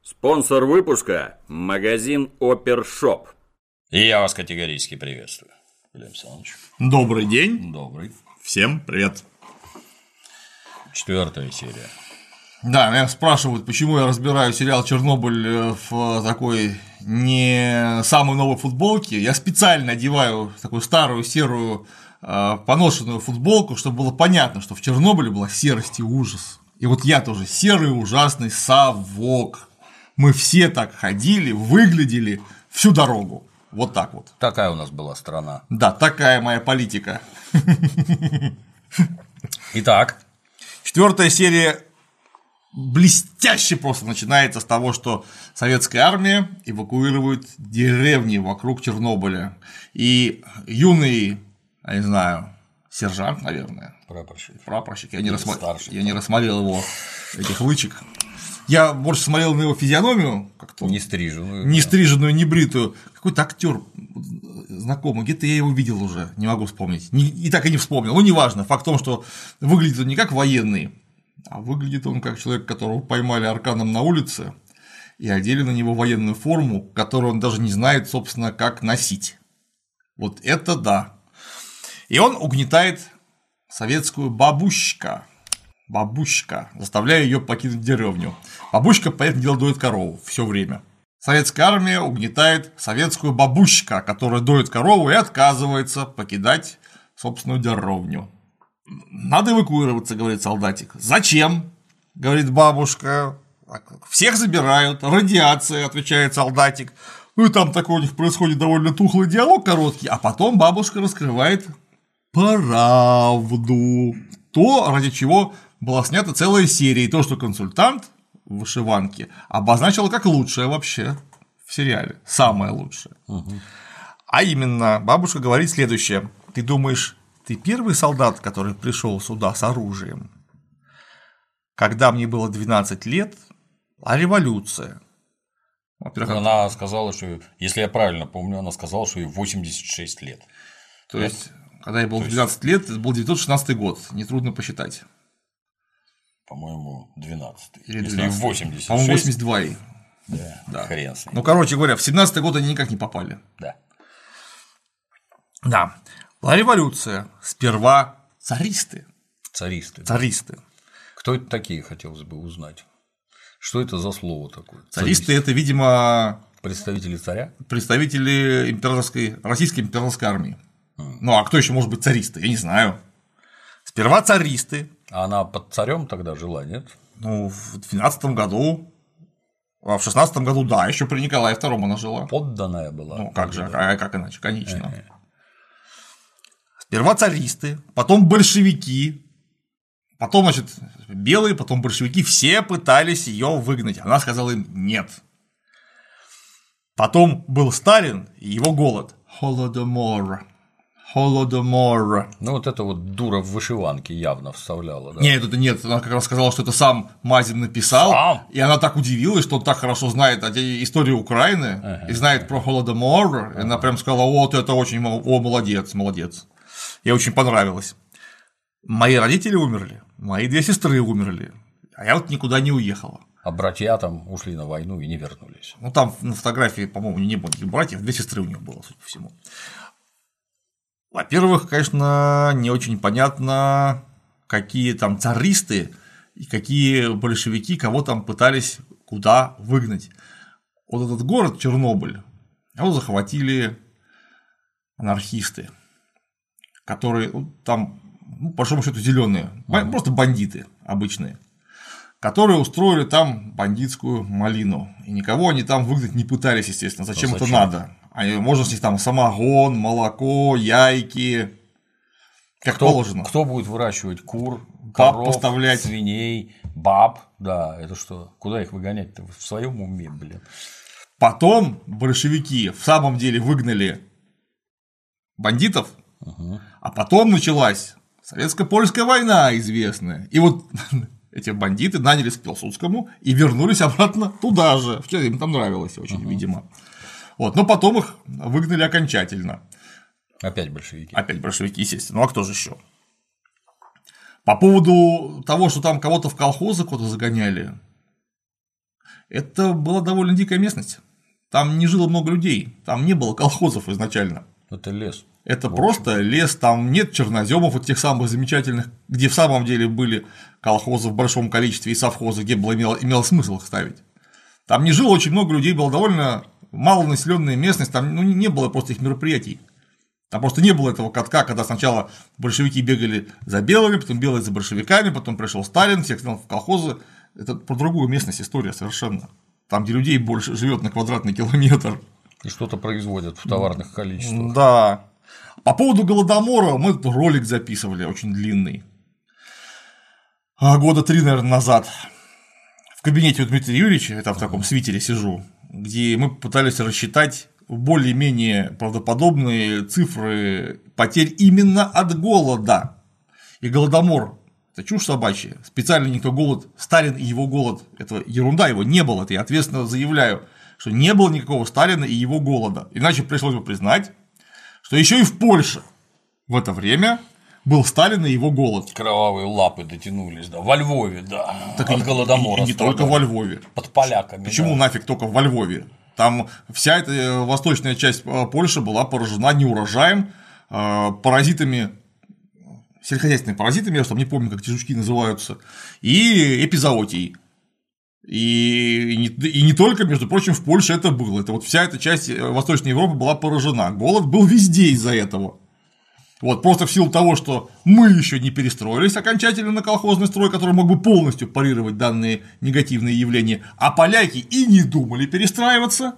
Спонсор выпуска – магазин Опершоп. И я вас категорически приветствую, Владимир Александрович. Добрый день. Добрый. Всем привет. 4-я серия. Да, меня спрашивают, почему я разбираю сериал «Чернобыль» в такой не самой новой футболке. Я специально одеваю такую старую серую поношенную футболку, чтобы было понятно, что в Чернобыле была серость и ужас. И вот я тоже серый ужасный совок. Мы все так ходили, выглядели всю дорогу. Вот так вот. Такая у нас была страна. Да, такая моя политика. Итак. 4-я серия блестяще просто начинается с того, что советская армия эвакуирует деревни вокруг Чернобыля. И юный, я не знаю, сержант, наверное. Прапорщик. Я не рассмотрел его, этих лычек. Я больше смотрел на его физиономию, как-то нестриженную, небритую. Какой-то актер знакомый, где-то я его видел уже, не могу вспомнить. И так и не вспомнил. Ну, неважно. Факт в том, что выглядит он не как военный, а выглядит он как человек, которого поймали арканом на улице и одели на него военную форму, которую он даже не знает, собственно, как носить. Вот это да. И он угнетает советскую бабушка, заставляя ее покинуть деревню. Бабушка, понятное дело, доит корову все время. Советская армия угнетает советскую бабушка, которая доит корову и отказывается покидать собственную деревню. Надо эвакуироваться, говорит солдатик. Зачем? Говорит бабушка. Всех забирают. Радиация, отвечает солдатик. Ну и там такой у них происходит довольно тухлый диалог короткий, а потом бабушка раскрывает правду. То, ради чего была снята целая серия, и то, что консультант в вышиванке обозначила как лучшее вообще в сериале, самое лучшее. А именно, бабушка говорит следующее: ты думаешь, ты первый солдат, который пришел сюда с оружием? Когда мне было 12 лет, а революция. Она сказала, что, если я правильно помню, она сказала, что ей 86 лет. То есть, когда ей было 12 лет, это был 1916 год, нетрудно посчитать. По-моему, 12-й. Или 12-й. Если 86. По-моему, 82-й. Да, хрен с ним. Ну, короче говоря, в 17-й год они никак не попали. Да. Была революция. Сперва царисты. Кто это такие, хотелось бы узнать? Что это за слово такое? Царисты – это, видимо… Представители царя? Представители российской императорской армии. Ну, а кто еще может быть царисты? Я не знаю. Сперва царисты. А она под царем тогда жила, нет? Ну, в 12-м году, а в 16-м году, да, еще при Николае II она жила. Подданная была. Ну, как же, а как иначе, конечно. Сперва царисты, потом большевики, потом, значит, белые, потом большевики, все пытались ее выгнать. Она сказала им нет. Потом был Сталин и его голод. Холодомор. Ну, вот это вот дура в вышиванке явно вставляла, да? Нет, это нет, она как раз сказала, что это сам Мазин написал, и она так удивилась, что он так хорошо знает историю Украины и знает про Холодомор, и она прям сказала: вот это очень, молодец. Ей очень понравилось. Мои родители умерли, мои 2 сестры умерли, а я вот никуда не уехала. А братья там ушли на войну и не вернулись. Ну, там на фотографии, по-моему, не было никаких братьев, 2 сестры у нее было, судя по всему. Во-первых, конечно, не очень понятно, какие там царисты и какие большевики кого там пытались куда выгнать. Вот этот город Чернобыль, его захватили анархисты, которые там, ну, по большому счету, зеленые, просто бандиты обычные, которые устроили там бандитскую малину. И никого они там выгнать не пытались, естественно. Зачем это надо? Можно с них там самогон, молоко, яйки, как положено. Кто будет выращивать кур, коров, поставлять. Свиней, баб? Да, это что? Куда их выгонять-то? В своем уме, блин. Потом большевики в самом деле выгнали бандитов, а потом началась советско-польская война известная. И вот эти бандиты нанялись к Пилсудскому и вернулись обратно туда же. Им там нравилось очень, видимо. Вот, но потом их выгнали окончательно. Опять большевики. Опять большевики, естественно. Ну а кто же еще? По поводу того, что там кого-то в колхозы куда-то загоняли, это была довольно дикая местность. Там не жило много людей, там не было колхозов изначально. Это лес. Это просто лес, там нет черноземов, вот тех самых замечательных, где в самом деле были колхозы в большом количестве и совхозы, где имело смысл их ставить. Там не жило очень много людей, была довольно малонаселенная местность, там не было просто их мероприятий. Там просто не было этого катка, когда сначала большевики бегали за белыми, потом белые за большевиками, потом пришел Сталин, всех снял в колхозы. Это про другую местность история совершенно. Там, где людей больше живет на квадратный километр. И что-то производят в товарных количествах. Да. По поводу Голодомора мы тут ролик записывали, очень длинный. Года 3, наверное, назад. В кабинете у Дмитрия Юрьевича, я там в таком свитере сижу, где мы пытались рассчитать более-менее правдоподобные цифры потерь именно от голода. И Голодомор – это чушь собачья. Специально никто голод, Сталин и его голод – это ерунда, его не было. Это я ответственно заявляю, что не было никакого Сталина и его голода. Иначе пришлось бы признать, что еще и в Польше в это время был Сталин и его голод. Кровавые лапы дотянулись, да. Во Львове, да. Так от Голодомора. И не только во Львове. Под поляками. Почему нафиг только во Львове? Там вся эта восточная часть Польши была поражена неурожаем, паразитами, сельскохозяйственными паразитами, я там не помню, как эти жучки называются, и эпизоотией. И не только, между прочим, в Польше это было. Это вот вся эта часть Восточной Европы была поражена. Голод был везде из-за этого. Вот, просто в силу того, что мы еще не перестроились окончательно на колхозный строй, который мог бы полностью парировать данные негативные явления, а поляки и не думали перестраиваться,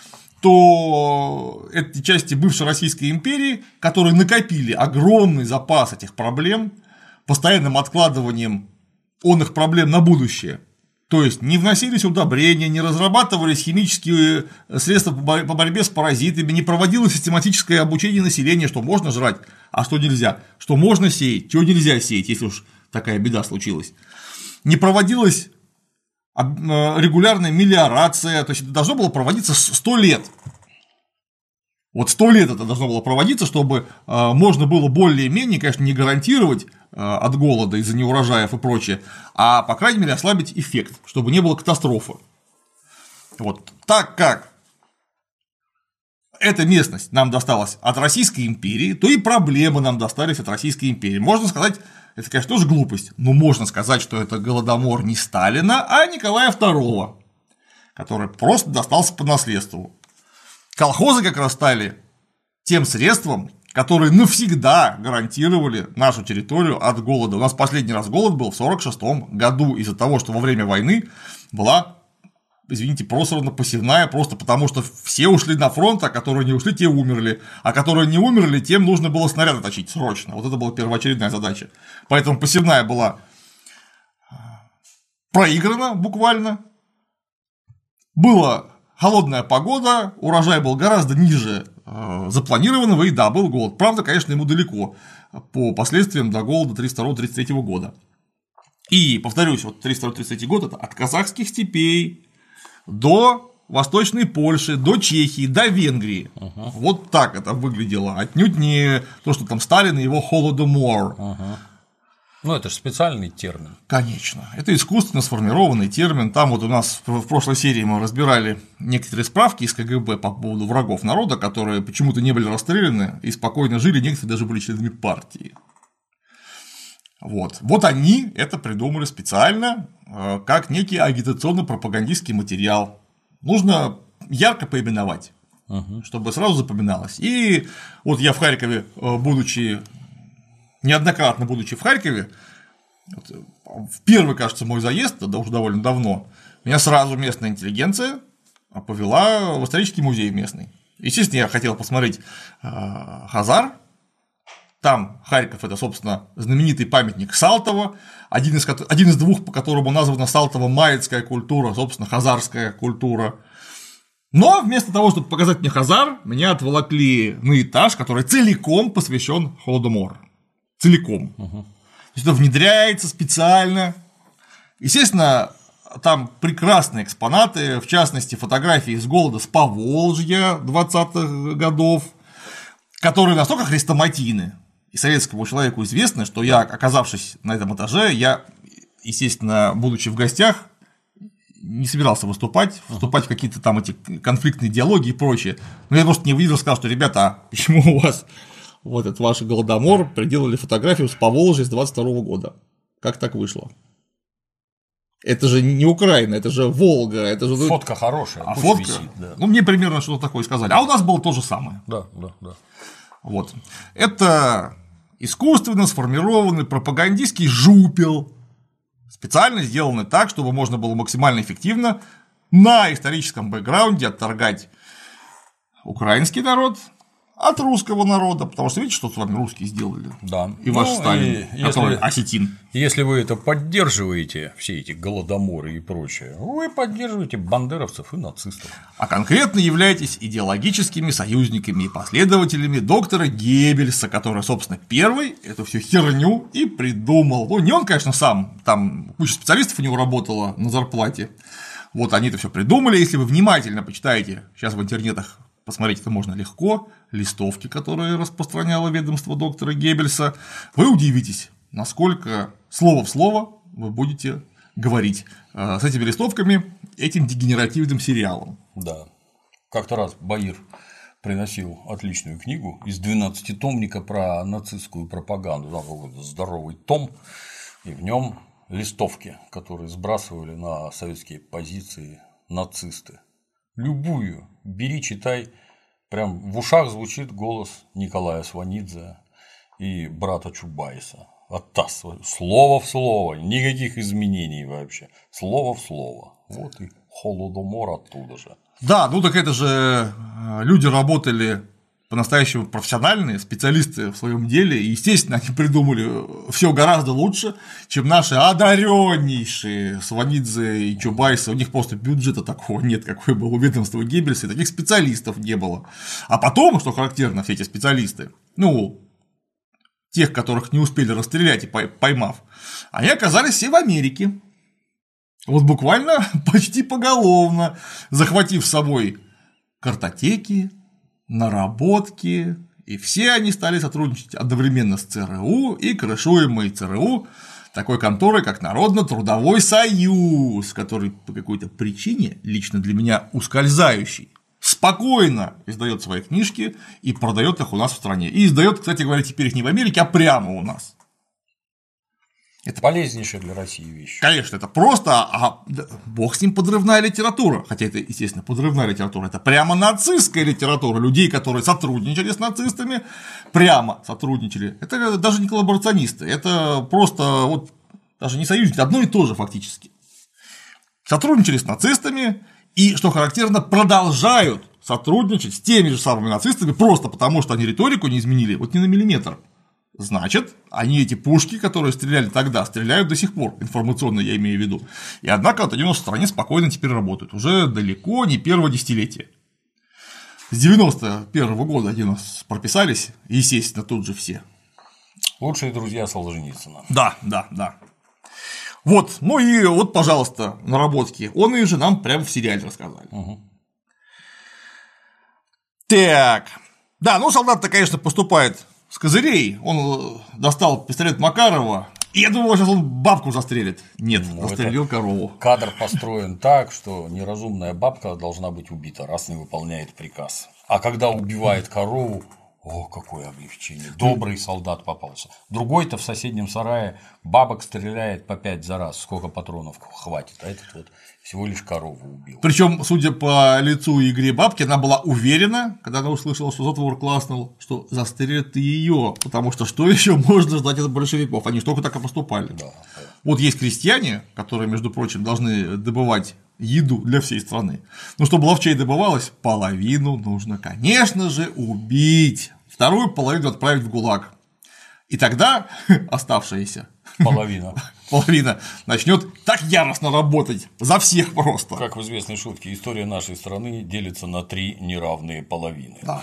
то эти части бывшей Российской империи, которые накопили огромный запас этих проблем, постоянным откладыванием онных проблем на будущее, то есть не вносились удобрения, не разрабатывались химические средства по борьбе с паразитами, не проводилось систематическое обучение населения, что можно жрать, а что нельзя, что можно сеять, что нельзя сеять, если уж такая беда случилась. Не проводилась регулярная мелиорация, то есть это должно было проводиться 100 лет. Вот 100 лет это должно было проводиться, чтобы можно было более-менее, конечно, не гарантировать от голода из-за неурожаев и прочее, а, по крайней мере, ослабить эффект, чтобы не было катастрофы. Вот так как эта местность нам досталась от Российской империи, то и проблемы нам достались от Российской империи. Можно сказать, это, конечно, тоже глупость, но можно сказать, что это Голодомор не Сталина, а Николая II, который просто достался по наследству. Колхозы как раз стали тем средством, которые навсегда гарантировали нашу территорию от голода. У нас последний раз голод был в 1946 году из-за того, что во время войны была, извините, просрана посевная, просто потому что все ушли на фронт, а которые не ушли, те умерли, а которые не умерли, тем нужно было снаряды точить срочно. Вот это была первоочередная задача. Поэтому посевная была проиграна буквально. Была холодная погода, урожай был гораздо ниже запланированного, и да, был голод. Правда, конечно, ему далеко по последствиям до голода 1932-1933 года. И, повторюсь, вот 1932-1933 год – это от казахских степей до Восточной Польши, до Чехии, до Венгрии. Вот так это выглядело. Отнюдь не то, что там Сталин и его Холодомор. Ну, это же специальный термин. Конечно. Это искусственно сформированный термин. Там вот у нас в прошлой серии мы разбирали некоторые справки из КГБ по поводу врагов народа, которые почему-то не были расстреляны и спокойно жили, некоторые даже были членами партии. Вот они это придумали специально, как некий агитационно-пропагандистский материал. Нужно ярко поименовать, чтобы сразу запоминалось. И вот я в Харькове, неоднократно будучи в Харькове, в первый, кажется, мой заезд, да уже довольно давно, меня сразу местная интеллигенция повела в исторический музей местный. Естественно, я хотел посмотреть Хазар. Там Харьков – это, собственно, знаменитый памятник Салтова, один из двух, по которому названа Салтово-Маецкая культура, собственно, хазарская культура. Но вместо того, чтобы показать мне Хазар, меня отволокли на этаж, который целиком посвящен Холодомору. Целиком. То есть это внедряется специально. Естественно, там прекрасные экспонаты, в частности, фотографии из голода с Поволжья 20-х годов, которые настолько хрестоматийны. И советскому человеку известно, что я, оказавшись на этом этаже, я, естественно, будучи в гостях, не собирался вступать в какие-то там эти конфликтные диалоги и прочее. Но я просто не выдержал, сказал, что ребята, а почему у вас вот этот ваш Голодомор приделали фотографию с Поволжья с 22 года? Как так вышло? Это же не Украина, это же Волга, это же… Фотка хорошая, а фотка, висит, да. Ну, мне примерно что-то такое сказали. А у нас было то же самое. Да. Вот. Это искусственно сформированный пропагандистский жупел, специально сделанный так, чтобы можно было максимально эффективно на историческом бэкграунде отторгать украинский народ от русского народа, потому что видите, что с вами русские сделали? Да. И ваш Сталин, который осетин. Если вы это поддерживаете, все эти голодоморы и прочее, вы поддерживаете бандеровцев и нацистов. А конкретно являетесь идеологическими союзниками и последователями доктора Геббельса, который, собственно, первый эту всю херню и придумал. Ну, не он, конечно, сам, там куча специалистов у него работала на зарплате. Вот они это все придумали. Если вы внимательно почитаете, сейчас в интернетах посмотреть это можно легко, листовки, которые распространяло ведомство доктора Геббельса, вы удивитесь, насколько слово в слово вы будете говорить с этими листовками, этим дегенеративным сериалом. Да. Как-то раз Баир приносил отличную книгу из 12-томника про нацистскую пропаганду, там какой-то здоровый том, и в нем листовки, которые сбрасывали на советские позиции нацисты. Любую бери, читай, прям в ушах звучит голос Николая Сванидзе и брата Чубайса. Слово в слово, никаких изменений вообще, слово в слово. Вот и Холодомор оттуда же. Да, ну так это же люди работали по-настоящему профессиональные специалисты в своем деле, и, естественно, они придумали все гораздо лучше, чем наши одареннейшие Сванидзе и Чубайсы. У них просто бюджета такого нет, какой был у ведомства Геббельса, и таких специалистов не было. А потом, что характерно, все эти специалисты, ну, тех, которых не успели расстрелять и поймав, они оказались все в Америке. Вот буквально почти поголовно, захватив с собой картотеки, наработки, и все они стали сотрудничать одновременно с ЦРУ и крышуемой ЦРУ такой конторой, как Народно-трудовой союз, который по какой-то причине, лично для меня ускользающий, спокойно издает свои книжки и продает их у нас в стране. И издает, кстати говоря, теперь их не в Америке, а прямо у нас. Это полезнейшая для России вещь. Конечно, это просто, бог с ним, подрывная литература. Хотя это, естественно, подрывная литература. Это прямо нацистская литература. Людей, которые сотрудничали с нацистами, прямо сотрудничали. Это даже не коллаборационисты. Это просто вот даже не союзники, одно и то же фактически. Сотрудничали с нацистами и, что характерно, продолжают сотрудничать с теми же самыми нацистами просто потому, что они риторику не изменили вот ни на миллиметр. Значит, они эти пушки, которые стреляли тогда, стреляют до сих пор, информационно я имею в виду. И однако вот они у нас в стране спокойно теперь работают, уже далеко не первое десятилетие. С 91-го года они у нас прописались, естественно, тут же все. Лучшие друзья Солженицына. Да. Вот, ну и вот, пожалуйста, наработки. Он и же нам прямо в сериале рассказали. Угу. Так, да, ну солдат-то, конечно, поступает с козырей. Он достал пистолет Макарова, и я думал, сейчас он бабку застрелит. Нет, застрелил корову. Кадр построен так, что неразумная бабка должна быть убита, раз не выполняет приказ. А когда убивает корову, о, какое облегчение, добрый солдат попался. Другой-то в соседнем сарае бабок стреляет по 5 за раз, сколько патронов хватит, а этот вот всего лишь корову убил. Причем, судя по лицу и игре бабки, она была уверена, когда она услышала, что затвор класснул, что застрелят и ее, потому что еще можно ждать от большевиков, они же только так и поступали. Да. Вот есть крестьяне, которые, между прочим, должны добывать еду для всей страны. Но чтобы ловчей добывалось, половину нужно, конечно же, убить, вторую половину отправить в ГУЛАГ. И тогда оставшаяся половина начнет так яростно работать за всех просто. Как в известной шутке, история нашей страны делится на 3 неравные половины. Да.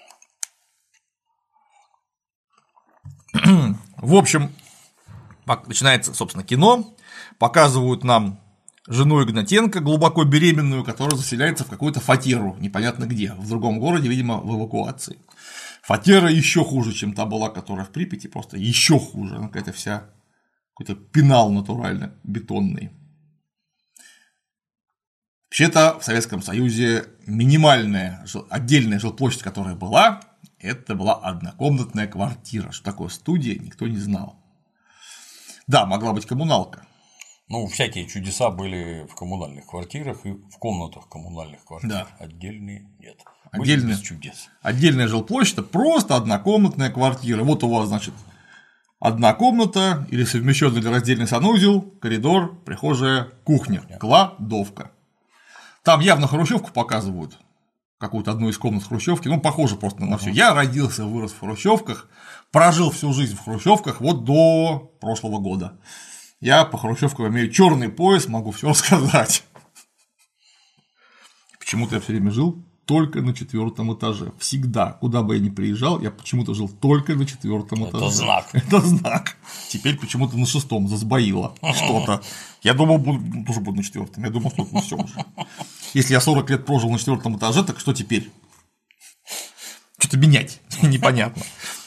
В общем, начинается, собственно, кино, показывают нам жену Игнатенко, глубоко беременную, которая заселяется в какую-то фатеру, непонятно где, в другом городе, видимо, в эвакуации. Фатера еще хуже, чем та была, которая в Припяти, просто еще хуже, она какая-то вся, какой-то пенал натурально бетонный. Вообще-то в Советском Союзе минимальная отдельная жилплощадь, которая была, это была однокомнатная квартира. Что такое студия, никто не знал. Да, могла быть коммуналка. Ну, всякие чудеса были в коммунальных квартирах и в комнатах коммунальных квартир. Да. Отдельные нет. Отдельная, без чудес. Отдельная жилплощадь – просто однокомнатная квартира. Вот у вас, значит, одна комната или совмещенный или раздельный санузел, коридор, прихожая, кухня, кладовка. Там явно хрущевку показывают, какую-то одну из комнат хрущевки, ну, похоже просто на все. Я родился, вырос в хрущевках, прожил всю жизнь в хрущевках вот до прошлого года. Я по хрущевкам имею черный пояс, могу все рассказать. Почему-то я все время жил только на 4-м этаже. Всегда, куда бы я ни приезжал, я почему-то жил только на 4-м этаже. Это знак. Это знак. Теперь почему-то на 6-м засбоило что-то. Я думал, тоже буду на 4-м. Я думал, что ну все уже. Если я 40 лет прожил на 4-м этаже, так что теперь? Что-то менять непонятно.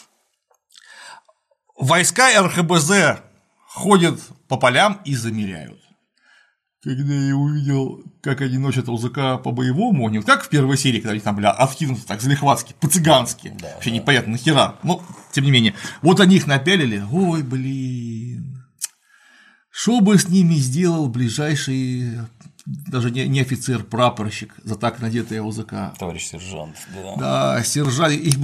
Войска РХБЗ ходят по полям и замеряют. Когда я увидел, как они носят ОЗК по-боевому, не как в первой серии, когда они там были откинуты так залихватски, по-цыгански, да, вообще да. Непонятно нахера, но тем не менее, вот они их напялили, ой, блин, что бы с ними сделал ближайший, даже не офицер, прапорщик за так надетое ОЗК. Товарищ сержант, да. Да, сержант, их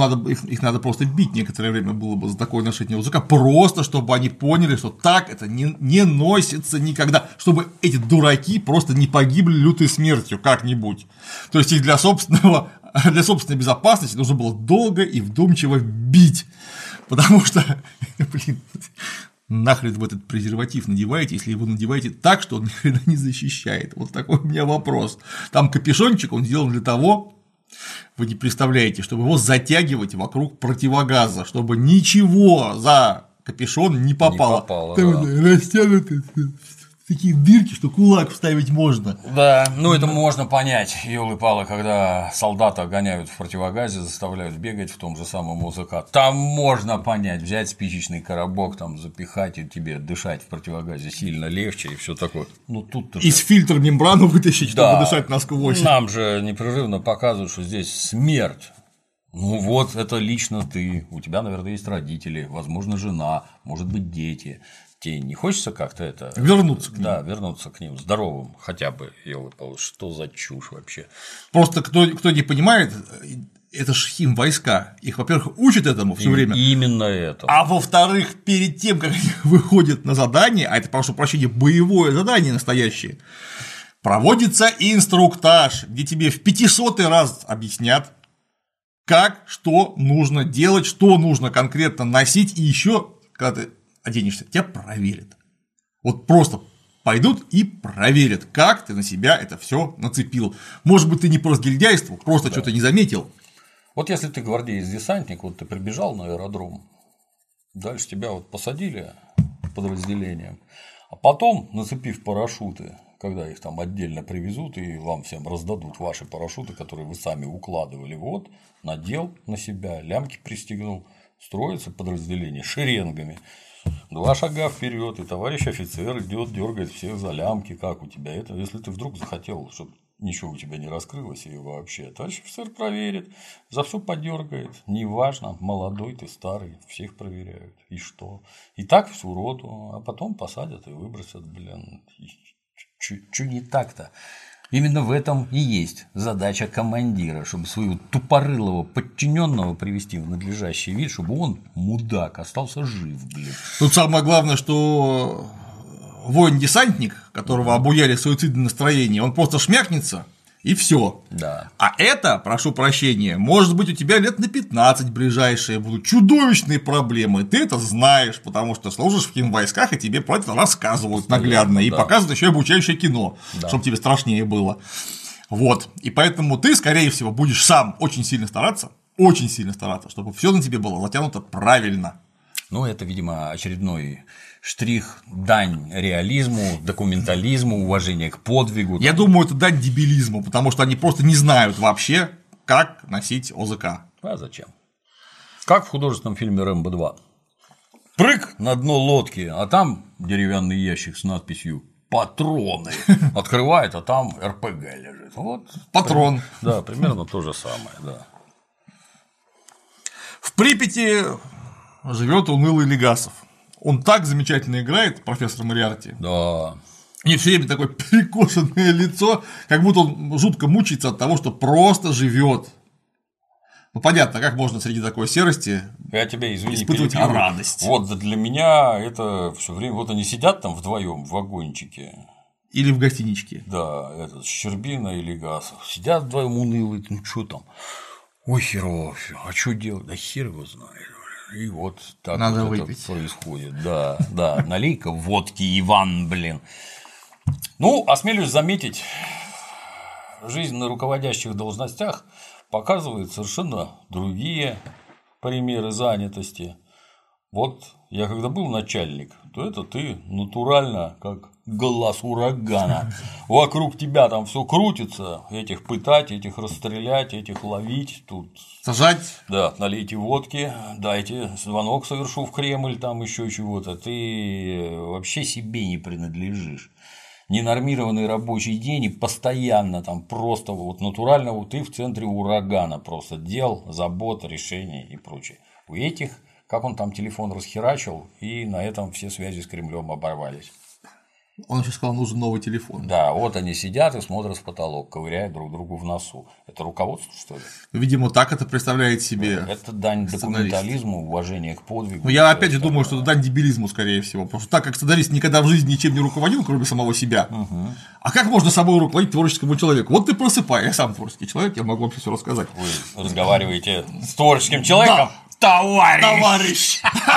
надо просто бить некоторое время было бы за такое ношение ОЗК, просто чтобы они поняли, что так это не носится никогда, чтобы эти дураки просто не погибли лютой смертью как-нибудь. То есть их для собственной безопасности нужно было долго и вдумчиво бить, потому что, блин, нахрен вы этот презерватив надеваете, если его надеваете так, что он ни хрена не защищает? Вот такой у меня вопрос. Там капюшончик, он сделан для того, вы не представляете, чтобы его затягивать вокруг противогаза, чтобы ничего за капюшон не попало. Там да. Растянуты такие дырки, что кулак вставить можно. Да, ну это можно понять, ёлы-палы, когда солдата гоняют в противогазе, заставляют бегать в том же самом ОЗК. Там можно понять, взять спичечный коробок, там запихать и тебе дышать в противогазе сильно легче и все такое. Ну тут из фильтра мембрану вытащить, чтобы дышать насквозь. Нам же непрерывно показывают, что здесь смерть. Ну вот, это лично ты, у тебя, наверное, есть родители, возможно, жена, может быть, дети. Тебе не хочется как-то это… Вернуться к ним. Да, вернуться к ним здоровым хотя бы, ёлы-палы, что за чушь вообще. Просто кто не понимает, это ж химвойска, их, во-первых, учат этому все время. Именно это. А во-вторых, перед тем, как они выходят на задание, а это, прошу прощения, боевое задание настоящее, проводится инструктаж, где тебе в 500-й раз объяснят, как, что нужно делать, что нужно конкретно носить, и еще, когда ты оденешься, тебя проверят. Вот просто пойдут и проверят, как ты на себя это все нацепил. Может быть, ты не по разгильдяйству, просто что-то не заметил. Вот если ты гвардеец-десантник, вот ты прибежал на аэродром, дальше тебя вот посадили подразделением, а потом, нацепив парашюты, когда их там отдельно привезут и вам всем раздадут ваши парашюты, которые вы сами укладывали, вот, надел на себя, лямки пристегнул, строится подразделение шеренгами. 2 шага вперед, и товарищ офицер идет, дергает всех за лямки, как у тебя это. Если ты вдруг захотел, чтобы ничего у тебя не раскрылось и вообще, товарищ офицер проверит, за все подергает, неважно, молодой ты, старый, всех проверяют. И что? И так всю роту, а потом посадят и выбросят, блин. Чё не так-то? Именно в этом и есть задача командира, чтобы своего тупорылого подчиненного привести в надлежащий вид, чтобы он, мудак, остался жив, блин. Тут самое главное, что воин-десантник, которого обуяли суицидное настроение, он просто шмякнется и все. Да. А это, прошу прощения, может быть, у тебя лет на 15 ближайшие будут чудовищные проблемы. Ты это знаешь, потому что служишь в химвойсках, и тебе про это рассказывают наглядно, и показывают еще обучающее кино, чтобы тебе страшнее было. Вот. И поэтому ты, скорее всего, будешь сам очень сильно стараться, чтобы все на тебе было затянуто правильно. Ну, это, видимо, очередной штрих, дань реализму, документализму, уважение к подвигу. Я думаю, это дань дебилизму, потому что они просто не знают вообще, как носить ОЗК. А зачем? Как в художественном фильме «Рэмбо 2». Прыг на дно лодки, а там деревянный ящик с надписью патроны. Открывает, а там РПГ лежит. Вот. Патрон. Да, примерно то же самое, да. В Припяти живет унылый Легасов. Он так замечательно играет, профессор Мориарти. Да. У него все время такое перекошенное лицо, как будто он жутко мучается от того, что просто живет. Ну, понятно, как можно среди такой серости Я тебя, извини, испытывать перебью. радость. Вот для меня это все время. Вот они сидят там вдвоем в вагончике. Или в гостиничке. Да, этот Щербина и Легасов. Сидят вдвоем унылые, ну что там? Ой, херово все. А что делать? Да хер его знает. И вот так Надо вот выпить. это происходит. Да, да. Налей-ка водки, Иван, блин. Ну, осмелюсь заметить, жизнь на руководящих должностях показывает совершенно другие примеры занятости. Вот я когда был начальник, то это ты натурально как глаз урагана. Вокруг тебя там все крутится, этих пытать, этих расстрелять, этих ловить, тут. Сажать. Да, налейте водки, дайте звонок совершу в Кремль, там еще чего-то. Ты вообще себе не принадлежишь. Ненормированный рабочий день и постоянно там просто вот натурально вот ты в центре урагана просто дел, забот, решений и прочее. У этих, как он там телефон расхерачил, и на этом все связи с Кремлем оборвались. Он еще сказал, нужен новый телефон. Да, вот они сидят и смотрят в потолок, ковыряют друг другу в носу. Это руководство, что ли? Видимо, так это представляет себе. Это дань документализму, уважение к подвигу. Но я опять же думаю, что это дань дебилизму, скорее всего. Потому что так как сценарист никогда в жизни ничем не руководил, кроме самого себя. А как можно собой руководить творческому человеку? Вот ты просыпай, я сам творческий человек, я могу вам все рассказать. Вы разговариваете с творческим человеком? Да. Товарищ!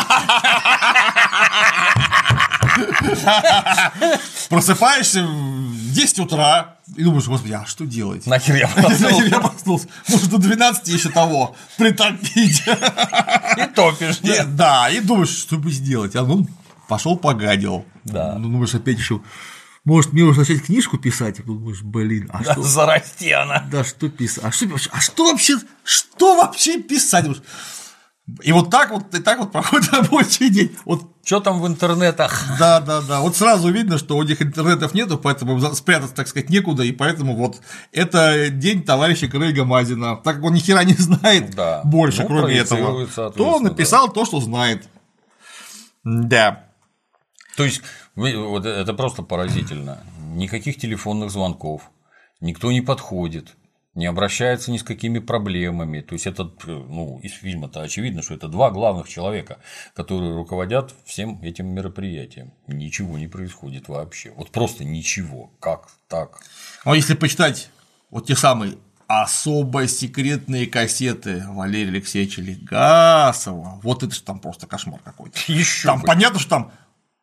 Просыпаешься в 10 утра и думаешь, господи, а что делать? Нахер я Нахер я проснулся? Может, до 12 еще того притопить. И топишь, да? Да, и думаешь, что бы сделать? А ну, пошел погадил. Да. Ну, думаешь, опять еще. Может, мне уже начать книжку писать? Думаешь, блин, а что? Зарасти она. Да, что писать? А что вообще писать? И вот так вот проходит рабочий день. Вот. Что там в интернетах? Да. Вот сразу видно, что у них интернетов нету, поэтому спрятаться, так сказать, некуда, и поэтому вот это день товарища Крейга Мазина. Так как он ни хера не знает больше, ну, кроме этого, то он написал то, что знает. Да. То есть, вот это просто поразительно. Никаких телефонных звонков, никто не подходит. Не обращается ни с какими проблемами. То есть, это, ну, из фильма-то очевидно, что это два главных человека, которые руководят всем этим мероприятием. Ничего не происходит вообще. Вот просто ничего. Как так? А если почитать вот те самые особо секретные кассеты Валерия Алексеевича Легасова, вот это же там просто кошмар какой-то. Еще там понятно, что там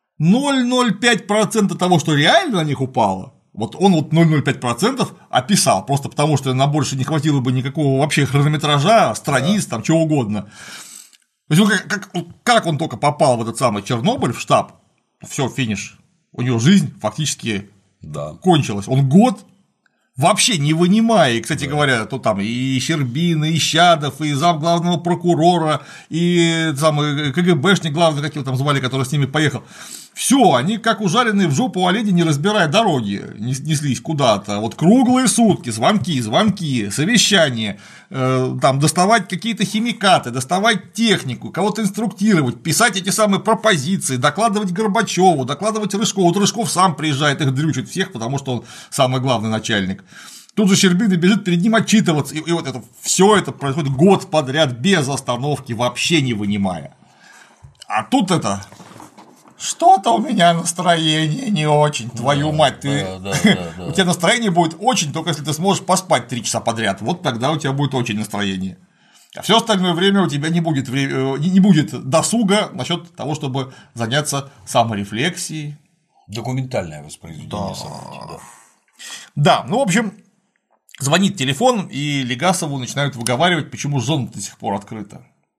0,05% того, что реально на них упало. Вот он вот 0,05% описал, просто потому что на больше не хватило бы никакого вообще хронометража, страниц, там чего угодно. То есть, как он только попал в этот самый Чернобыль, в штаб, все, финиш. У него жизнь фактически кончилась. Он год вообще не вынимая, и, кстати говоря, то там и Щербин, и Щадов, и зам главного прокурора, и самый КГБшник главный, как его там звали, который с ними поехал. Все, они как ужаленные в жопу оленя, не разбирая дороги, неслись куда-то. Вот круглые сутки, звонки, совещания, там доставать какие-то химикаты, доставать технику, кого-то инструктировать, писать эти самые пропозиции, докладывать Горбачеву, докладывать Рыжкову. Вот Рыжков сам приезжает, их дрючит всех, потому что он самый главный начальник. Тут же Щербин бежит перед ним отчитываться, и вот это все это происходит год подряд без остановки, вообще не вынимая. А тут это. Что-то у меня настроение не очень, твою мать, ты. У тебя настроение будет очень, только если ты сможешь поспать 3 часа подряд, вот тогда у тебя будет очень настроение. А все остальное время у тебя не будет досуга насчет того, чтобы заняться саморефлексией. Документальное воспроизведение событий. Да, ну, в общем, звонит телефон, и Легасову начинают выговаривать, почему зона до сих пор открыта.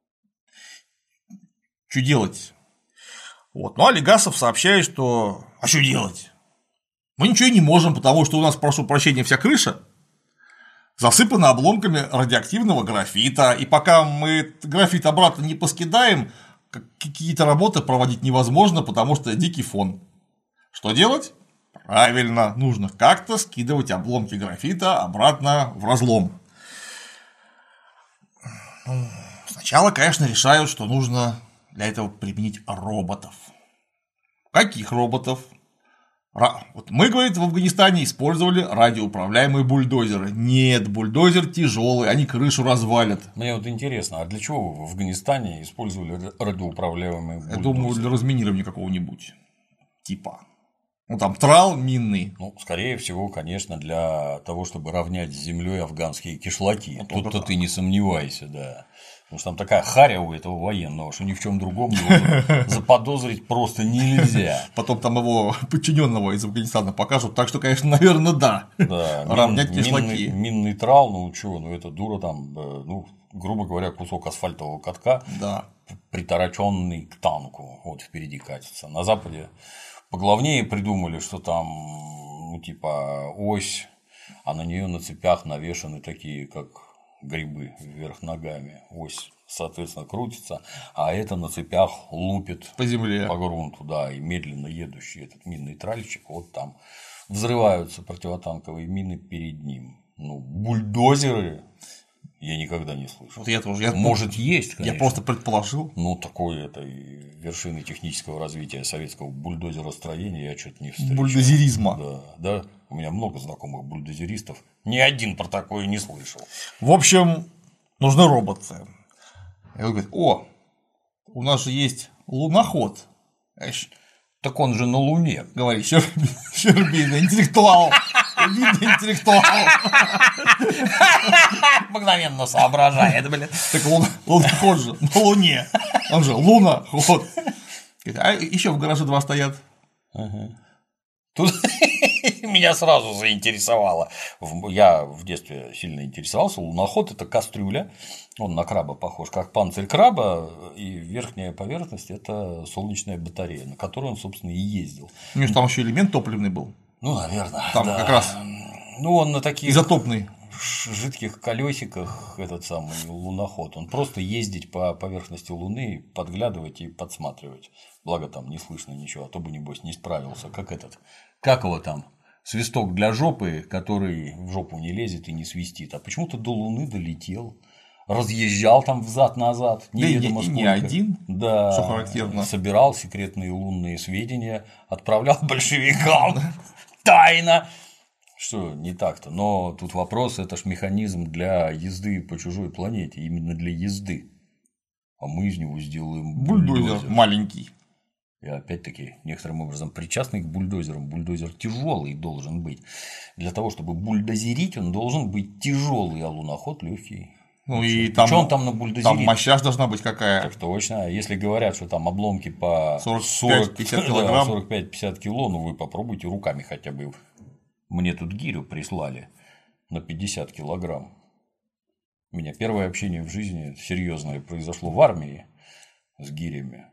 Что делать? Вот. Ну, а Легасов сообщает, что «а что делать? Мы ничего не можем, потому что у нас, прошу прощения, вся крыша засыпана обломками радиоактивного графита, и пока мы графит обратно не поскидаем, какие-то работы проводить невозможно, потому что дикий фон». Что делать? Правильно, нужно как-то скидывать обломки графита обратно в разлом. Сначала, конечно, решают, что нужно для этого применить роботов. Каких роботов? Вот мы, говорит, в Афганистане использовали радиоуправляемые бульдозеры. Нет, бульдозер тяжелый, они крышу развалят. Мне вот интересно, а для чего вы в Афганистане использовали радиоуправляемые бульдозеры? Я думаю, для разминирования какого-нибудь типа. Ну там трал минный. Ну, скорее всего, конечно, для того, чтобы равнять с землей афганские кишлаки. Ну, тут-то ты не сомневайся, да. Потому что там такая харя у этого военного, что ни в чем другом его заподозрить просто нельзя. Потом там его подчиненного из Афганистана покажут, так что, конечно, наверное, да. Да, равнять кишлаки. Минный трал, ну чего, ну это дура там, ну, грубо говоря, кусок асфальтового катка, Да. притороченный к танку, вот впереди катится. На Западе поглавнее придумали, что там, ну, типа ось, а на нее на цепях навешаны такие, как грибы вверх ногами. Ось, соответственно, крутится, а это на цепях лупит По земле. по грунту, да, и медленно едущий этот минный тральчик, вот там взрываются противотанковые мины перед ним. Ну, бульдозеры я никогда не слышал. Вот я тоже. Может, есть, конечно. Я просто предположил. Ну, такой этой вершины технического развития советского бульдозеростроения я что-то не встречал. Бульдозеризма. Да, да. У меня много знакомых бульдозеристов. Ни один про такое не слышал. В общем, нужны роботы. И он говорит: о, у нас же есть луноход. Так он же на Луне. Говори, Щербина, интеллектуал. Видно, интеллектуал. Мгновенно соображает, блин. Так луноход же на Луне. Он же луноход. А еще в гараже 2 стоят. Тут меня сразу заинтересовало. Я в детстве сильно интересовался. Луноход – это кастрюля. Он на краба похож, как панцирь краба, и верхняя поверхность – это солнечная батарея, на которой он, собственно, и ездил. У него там еще элемент топливный был. Ну, наверное. Там да. как раз ну, он на таких изотопный. жидких колесиках, этот самый луноход, он просто ездить по поверхности Луны, подглядывать и подсматривать. Благо там не слышно ничего, а то бы, небось, не справился. Как этот, как его там, свисток для жопы, который в жопу не лезет и не свистит, а почему-то до Луны долетел. Разъезжал там взад-назад, неведомо сколько. Не один, да, что характерно. Собирал секретные лунные сведения, отправлял большевикам тайно. Что не так-то? Но тут вопрос, это ж механизм для езды по чужой планете, именно для езды. А мы из него сделаем бульдозер. Маленький. И опять-таки, некоторым образом причастный к бульдозерам. Бульдозер тяжелый должен быть. Для того, чтобы бульдозерить, он должен быть тяжелый, а луноход легкий. Ну и там, что он там на бульдозере? Там мощаж должна быть какая. Так точно. Если говорят, что там обломки по 45-50 килограмм. 45-50 кило, ну вы попробуйте руками хотя бы. Мне тут гирю прислали на 50 килограмм. У меня первое общение в жизни серьезное произошло в армии с гирями.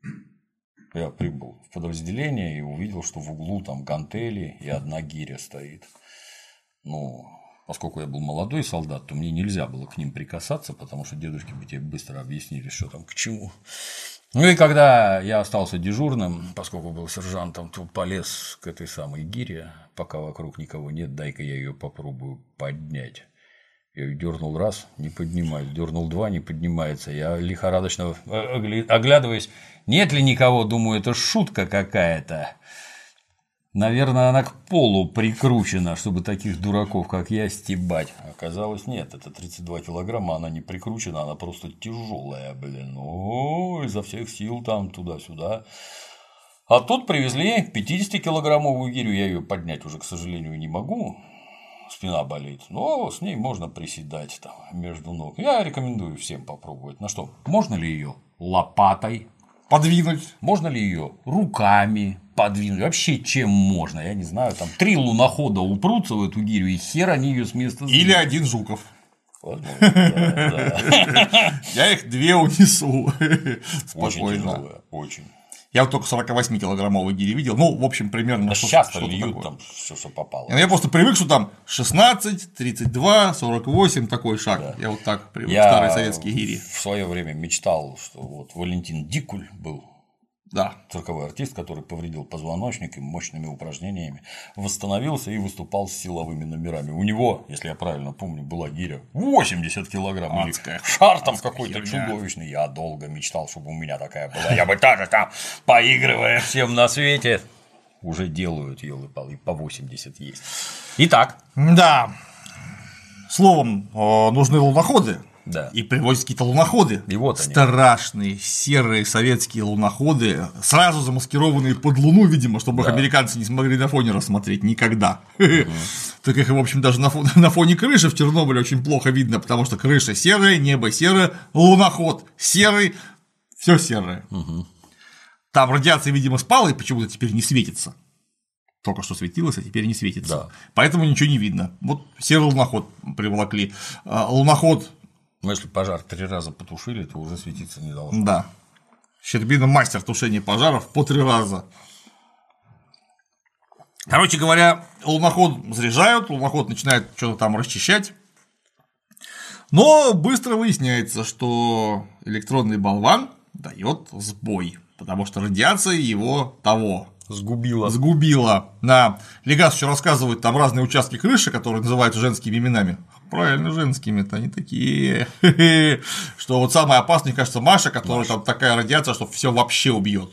Я прибыл в подразделение и увидел, что в углу там гантели и одна гиря стоит. Ну, поскольку я был молодой солдат, то мне нельзя было к ним прикасаться, потому что дедушки бы тебе быстро объяснили, что там к чему. Ну и когда я остался дежурным, поскольку был сержантом, то полез к этой самой гире, пока вокруг никого нет, дай-ка я ее попробую поднять. Я ее дернул раз, не поднимается, дернул два, не поднимается. Я лихорадочно оглядываясь, нет ли никого, думаю, это шутка какая-то. Наверное, она к полу прикручена, чтобы таких дураков, как я, стебать. Оказалось, нет, это 32 килограмма, она не прикручена, она просто тяжелая, блин. Ой, изо всех сил там туда-сюда. А тут привезли 50-килограммовую гирю, я ее поднять уже, к сожалению, не могу. Спина болит, но с ней можно приседать там между ног. Я рекомендую всем попробовать. На что? Можно ли ее лопатой подвинуть? Можно ли ее руками подвинуть? Вообще чем можно? Я не знаю, там 3 лунохода упрутся в эту гирю, и хер они ее с места сдвинут. Или 1 Жуков. Возможно, да. Я их 2 унесу. Очень Спокойно. тяжелая, очень. Я вот только 48-килограммовые гири видел. Ну, в общем, примерно. Да часто льют там все, что попало. Я просто привык, что там 16, 32, 48 такой шаг. Да. Я вот так привык. Я старые советские гири. В свое время мечтал, что вот Валентин Дикуль был Да. Цирковой артист, который повредил позвоночник и мощными упражнениями восстановился и выступал с силовыми номерами. У него, если я правильно помню, была гиря 80 килограмм. Адская. Или шар там какой-то херня. чудовищный. Я долго мечтал, чтобы у меня такая была. Я бы тоже там, поигрывая всем на свете, уже делают елы-палы, по 80 есть. Итак. Да. Словом, нужны луноходы. Да. И привозят какие-то луноходы. И вот они. Страшные серые советские луноходы, сразу замаскированные под Луну, видимо, чтобы их американцы не смогли на фоне рассмотреть никогда. Так их, в общем, даже на фоне крыши в Чернобыле очень плохо видно, потому что крыша серая, небо серое, луноход серый, все серое. Там радиация, видимо, спала и почему-то теперь не светится. Только что светилось, а теперь не светится. Да. Поэтому ничего не видно. Вот серый луноход приволокли. Луноход. Но если пожар 3 раза потушили, то уже светиться не должно. Да. Щербина мастер тушения пожаров по 3 раза. Короче говоря, луноход заряжают, луноход начинает что-то там расчищать. Но быстро выясняется, что электронный болван дает сбой, потому что радиация его сгубила. Да. Легас еще рассказывает там разные участки крыши, которые называются женскими именами. Правильно, женскими-то они такие. Что вот самое опасное, кажется, Маша, которая там такая радиация, что все вообще убьет.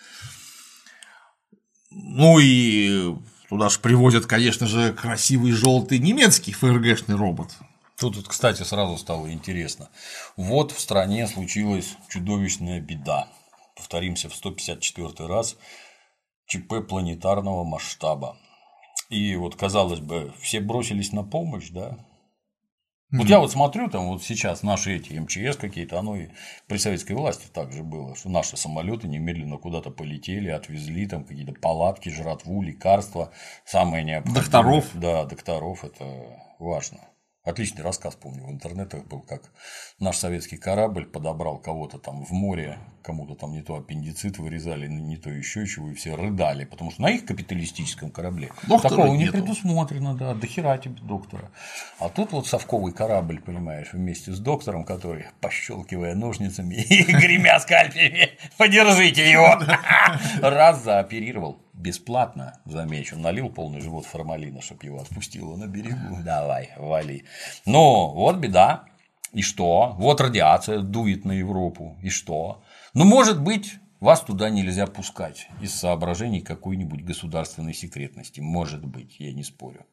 Ну и туда же привозят, конечно же, красивый желтый немецкий ФРГшный робот. Тут, кстати, сразу стало интересно. Вот в стране случилась чудовищная беда. Повторимся в 154 раз. ЧП планетарного масштаба. И вот, казалось бы, все бросились на помощь, да? Вот я вот смотрю, там вот сейчас наши эти МЧС какие-то, оно и при советской власти также было, что наши самолеты немедленно куда-то полетели, отвезли там какие-то палатки, жратву, лекарства, самое необходимое. Докторов. Да, докторов, это важно. Отличный рассказ, помню, в интернетах был, как наш советский корабль подобрал кого-то там в море, кому-то там не то аппендицит вырезали, не то еще чего, и все рыдали, потому что на их капиталистическом корабле такого не предусмотрено, да, дохера тебе доктора. А тут вот совковый корабль, понимаешь, вместе с доктором, который, пощелкивая ножницами и гремя скальпелями, подержите его, раз зооперировал. Бесплатно, замечу, налил полный живот формалина, чтобы его отпустило на берегу. Давай, вали. Ну, вот беда. И что? Вот радиация дует на Европу. И что? Ну, может быть, вас туда нельзя пускать из соображений какой-нибудь государственной секретности. Может быть, я не спорю.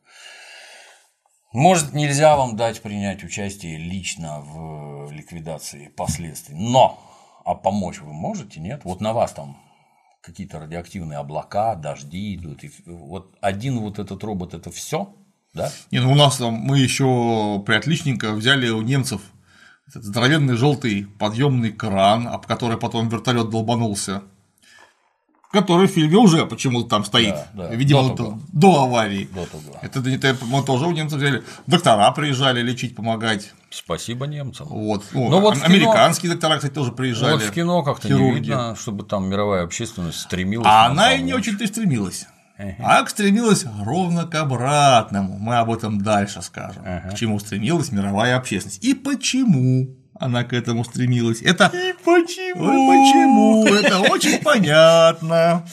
Может, нельзя вам дать принять участие лично в ликвидации последствий. Но, а помочь вы можете, нет? Вот на вас там какие-то радиоактивные облака, дожди идут. И вот один вот этот робот — это все, да? Не, ну у нас там мы еще приотличненько взяли у немцев этот здоровенный желтый подъемный кран, об который потом вертолет долбанулся. Который в фильме уже почему-то там стоит. Да, Видимо, до аварии. До того. Это мы тоже у немцев взяли. Доктора приезжали лечить, помогать. Спасибо немцам. Вот. Ну, но вот американские доктора, кстати, тоже приезжали. Вот в кино как-то не видно, чтобы там мировая общественность стремилась. А она и не очень-то и стремилась. А стремилась ровно к обратному. Мы об этом дальше скажем. К чему стремилась мировая общественность. И почему она к этому стремилась. Это и почему? Это очень понятно.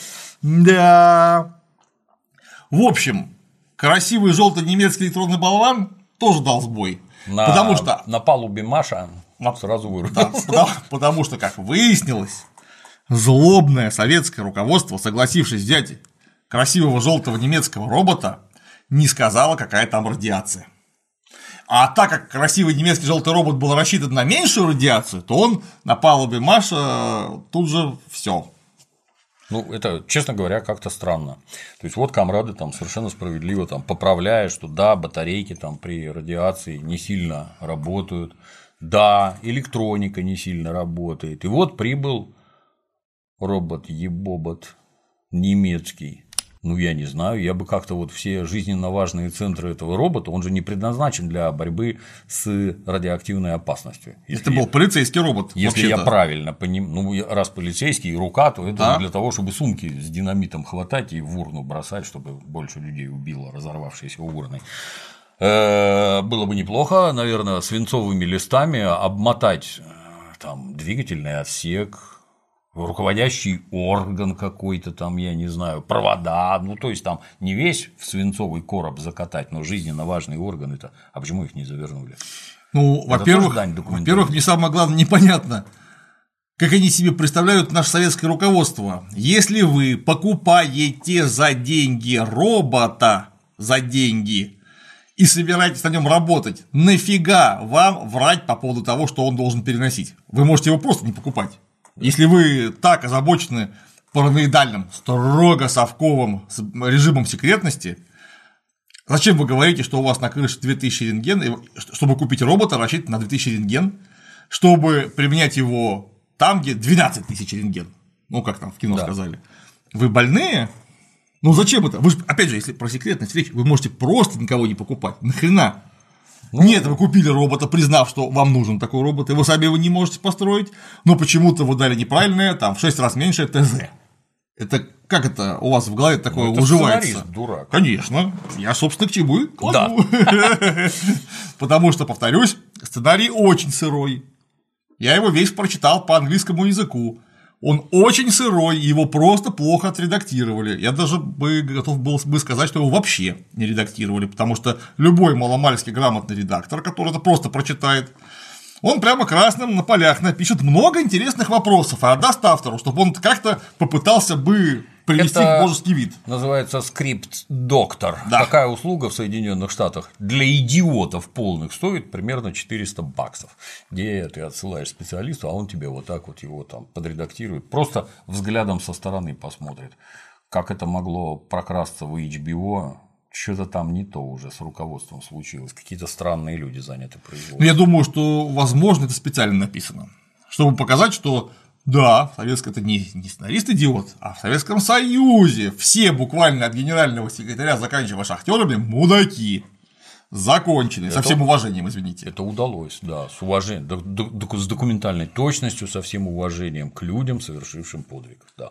Да. В общем, красивый желтый немецкий электронный болван тоже дал сбой. Потому что на палубе Маша сразу вырубился. Потому что, как выяснилось, злобное советское руководство, согласившись взять красивого желтого немецкого робота, не сказала, какая там радиация. А так как красивый немецкий желтый робот был рассчитан на меньшую радиацию, то он на палубе Маша тут же все. Ну, это, честно говоря, как-то странно. То есть, вот комрады там совершенно справедливо там поправляют, что да, батарейки там при радиации не сильно работают, да, электроника не сильно работает. И вот прибыл робот-ебобот немецкий. Ну, я не знаю, я бы как-то вот все жизненно важные центры этого робота, он же не предназначен для борьбы с радиоактивной опасностью. Это был полицейский робот. Если я правильно понимаю, ну, раз полицейский и рука, то это для того, чтобы сумки с динамитом хватать и в урну бросать, чтобы больше людей убило разорвавшейся урной. Было бы неплохо, наверное, свинцовыми листами обмотать там двигательный отсек, руководящий орган какой-то там, я не знаю, провода, ну, то есть там не весь в свинцовый короб закатать, но жизненно важные органы-то, а почему их не завернули? Ну, во-первых, мне самое главное непонятно, как они себе представляют наше советское руководство. Если вы покупаете за деньги робота, за деньги, и собираетесь на нем работать, нафига вам врать по поводу того, что он должен переносить? Вы можете его просто не покупать. Если вы так озабочены параноидальным, строго совковым режимом секретности, зачем вы говорите, что у вас на крыше 2000 рентген, и чтобы купить робота, рассчитан на 2000 рентген, чтобы применять его там, где 12 тысяч рентген, ну, как там в кино сказали. Вы больные? Ну, зачем это? Вы же, опять же, если про секретность речь, вы можете просто никого не покупать. Нахрена? Нет, вы купили робота, признав, что вам нужен такой робот, и вы сами его не можете построить, но почему-то вы дали неправильное, там, в 6 раз меньше ТЗ. Это как это у вас в голове такое уживается? Дурак. Конечно, я, собственно, к чему и кладу. Потому что, повторюсь, сценарий очень сырой. Я его весь прочитал по английскому языку. Он очень сырой, его просто плохо отредактировали. Я даже готов был бы сказать, что его вообще не редактировали, потому что любой маломальски грамотный редактор, который это просто прочитает, он прямо красным на полях напишет много интересных вопросов, а отдаст автору, чтобы он как-то попытался бы привести в божеский вид. Называется скрипт-доктор. Да. Такая услуга в Соединенных Штатах для идиотов полных стоит примерно $400, где ты отсылаешь специалисту, а он тебе вот так вот его там подредактирует, просто взглядом со стороны посмотрит. Как это могло прокрасться в HBO? Что-то там не то уже с руководством случилось. Какие-то странные люди заняты производством. Я думаю, что, возможно, это специально написано, чтобы показать, что да, советское это не сценарист идиот, а в Советском Союзе все буквально от генерального секретаря, заканчивая шахтерами, мудаки. Закончили. Со всем уважением, извините. Это удалось, да, с уважением, с документальной точностью, со всем уважением к людям, совершившим подвиг. Да.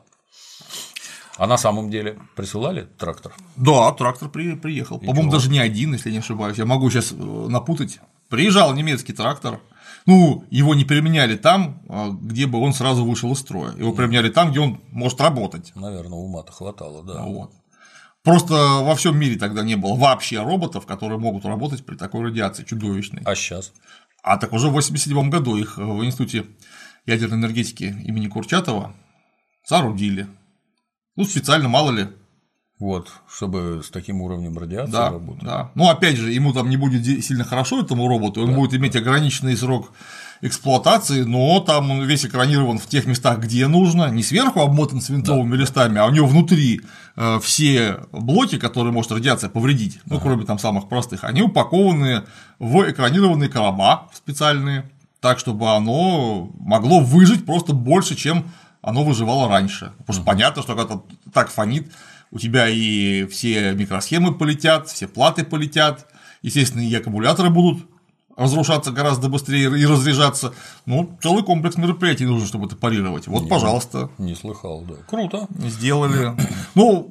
А на самом деле присылали трактор? Да, трактор приехал. По-моему, даже не один, если не ошибаюсь. Я могу сейчас напутать. Приезжал немецкий трактор. Ну, его не применяли там, где бы он сразу вышел из строя. Его применяли там, где он может работать. Наверное, ума-то хватало, да. Вот. Просто во всем мире тогда не было вообще роботов, которые могут работать при такой радиации чудовищной. А сейчас? А так уже в 1987 году их в Институте ядерной энергетики имени Курчатова соорудили. Ну, специально, мало ли. Вот, чтобы с таким уровнем радиации работать. Да. Ну, опять же, ему там не будет сильно хорошо, этому роботу, он будет иметь ограниченный срок эксплуатации, но там он весь экранирован в тех местах, где нужно, не сверху обмотан свинцовыми листами, а у него внутри все блоки, которые может радиация повредить, ну, кроме там самых простых, они упакованы в экранированные короба специальные, так, чтобы оно могло выжить просто больше, чем оно выживало раньше. Потому что понятно, что когда так фонит, у тебя и все микросхемы полетят, все платы полетят, естественно, и аккумуляторы будут разрушаться гораздо быстрее и разряжаться. Ну, целый комплекс мероприятий нужно, чтобы это парировать. Вот, пожалуйста. Не слыхал, да. Круто. Сделали. Ну,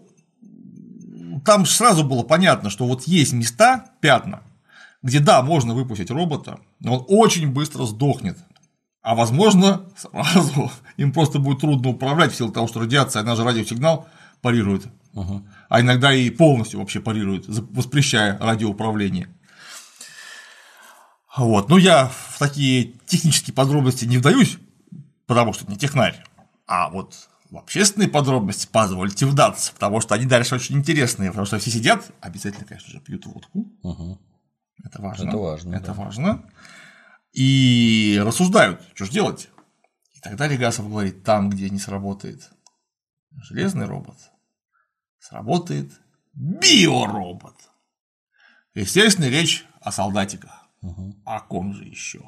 там сразу было понятно, что вот есть места, пятна, где, да, можно выпустить робота, но он очень быстро сдохнет. А возможно, сразу им просто будет трудно управлять в силу того, что радиация, она же радиосигнал парирует, а иногда и полностью вообще парирует, воспрещая радиоуправление. Вот. Но я в такие технические подробности не вдаюсь, потому что не технарь, а вот в общественные подробности позвольте вдаться, потому что они дальше очень интересные, потому что все сидят, обязательно, конечно же, пьют водку. Это важно. Это важно. Это важно. И рассуждают, что же делать. И тогда Легасов говорит, там, где не сработает железный робот, сработает биоробот. Естественно, речь о солдатиках. О ком же еще?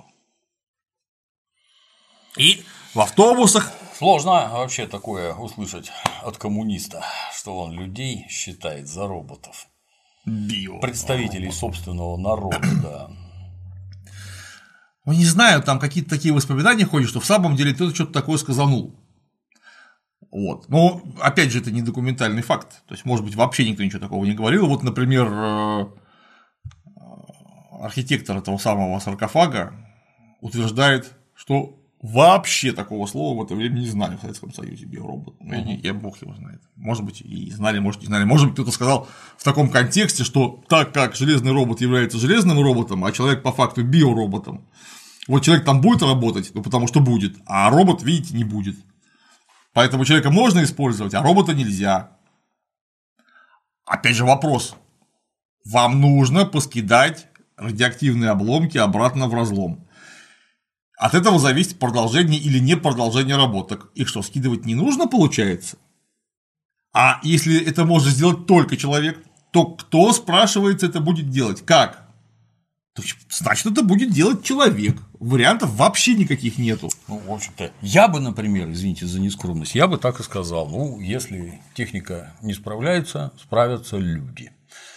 И в автобусах. Сложно вообще такое услышать от коммуниста, что он людей считает за роботов. Представителей собственного народа, да. Ну, не знаю, там какие-то такие воспоминания ходят, что в самом деле кто-то что-то такое сказанул. Вот. Но, опять же, это не документальный факт. То есть, может быть, вообще никто ничего такого не говорил. Вот, например, архитектор этого самого саркофага утверждает, что вообще такого слова в это время не знали в Советском Союзе биоробот. Я бог его знает. Может быть, и знали, может, не знали. Может быть, кто-то сказал в таком контексте, что так как железный робот является железным роботом, а человек по факту биороботом, вот человек там будет работать, ну потому что будет, а робот, видите, не будет. Поэтому человека можно использовать, а робота нельзя. Опять же вопрос. Вам нужно поскидать радиоактивные обломки обратно в разлом. От этого зависит продолжение или не продолжение работ. Так их что, скидывать не нужно, получается? А если это может сделать только человек, то кто, спрашивается, это будет делать? Как? Значит, это будет делать человек. Вариантов вообще никаких нету. Ну, в общем-то, я бы, например, извините за нескромность, я бы так и сказал, ну, если техника не справляется, справятся люди.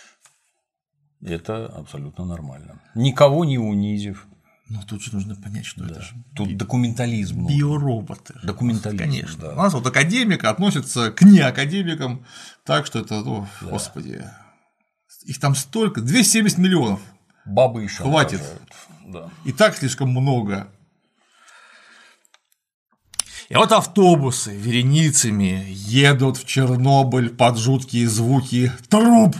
Это абсолютно нормально. Никого не унизив. Но тут же нужно понять, что это же Тут документализм. Биороботы. Документализм. Конечно. Да. У нас вот академик относится к неакадемикам, так что это, ну, господи, их там столько, 270 миллионов. Бабы еще хватит. Да. И так слишком много. И вот автобусы вереницами едут в Чернобыль под жуткие звуки труб.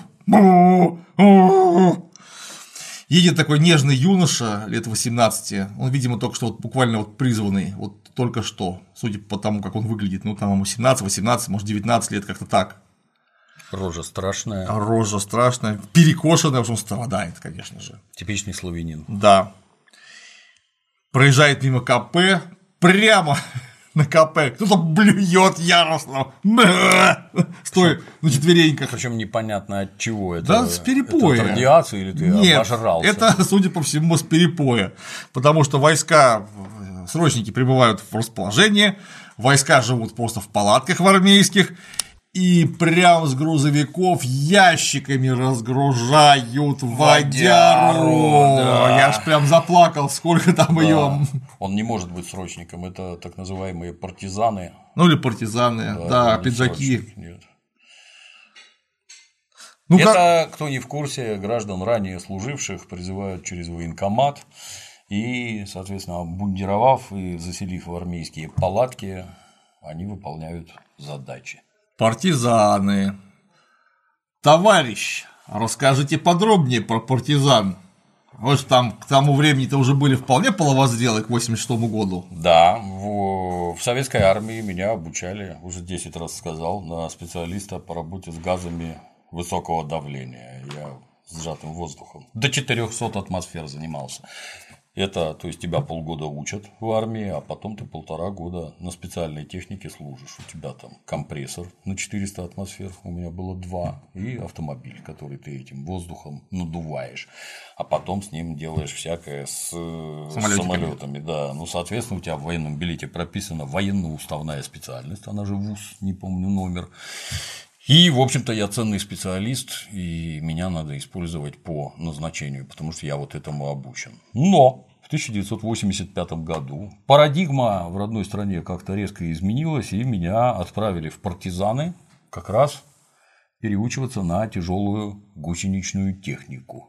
Едет такой нежный юноша лет 18, он, видимо, только что вот буквально вот призванный, вот только что, судя по тому, как он выглядит, ну там ему 17, 18, может 19 лет, как-то так. Рожа страшная. Рожа страшная, перекошенная, потому что он страдает, конечно же. Типичный славянин. Да. Проезжает мимо КП, прямо на КП, кто-то блюет яростно, стоя на четвереньках. Причем непонятно от чего это. Да, с перепоя. Это от радиации или ты обожрался? Это, судя по всему, с перепоя. Потому что войска, срочники прибывают в расположение, войска живут просто в палатках в армейских, и прям с грузовиков ящиками разгружают водяру. Да. Я аж прям заплакал, сколько там ее. Он не может быть срочником, это так называемые партизаны. Ну или партизаны, да, пиджаки. Нет. Ну, это, кто не в курсе, граждан ранее служивших призывают через военкомат и, соответственно, обмундировав и заселив в армейские палатки, они выполняют задачи. Партизаны. Товарищ, расскажите подробнее про партизан. Вы же там к тому времени-то уже были вполне половозрелы к 86-му году. Да, в советской армии меня обучали, уже 10 раз сказал, на специалиста по работе с газами высокого давления. Я сжатым воздухом. До 400 атмосфер занимался. Это, то есть, тебя полгода учат в армии, а потом ты 1,5 года на специальной технике служишь. У тебя там компрессор на 400 атмосфер, у меня было 2, и автомобиль, который ты этим воздухом надуваешь, а потом с ним делаешь всякое с самолетами. Да. Ну, соответственно, у тебя в военном билете прописана военно-уставная специальность, она же ВУЗ, не помню номер. И, в общем-то, я ценный специалист, и меня надо использовать по назначению, потому что я вот этому обучен. Но в 1985 году парадигма в родной стране как-то резко изменилась, и меня отправили в партизаны как раз переучиваться на тяжелую гусеничную технику.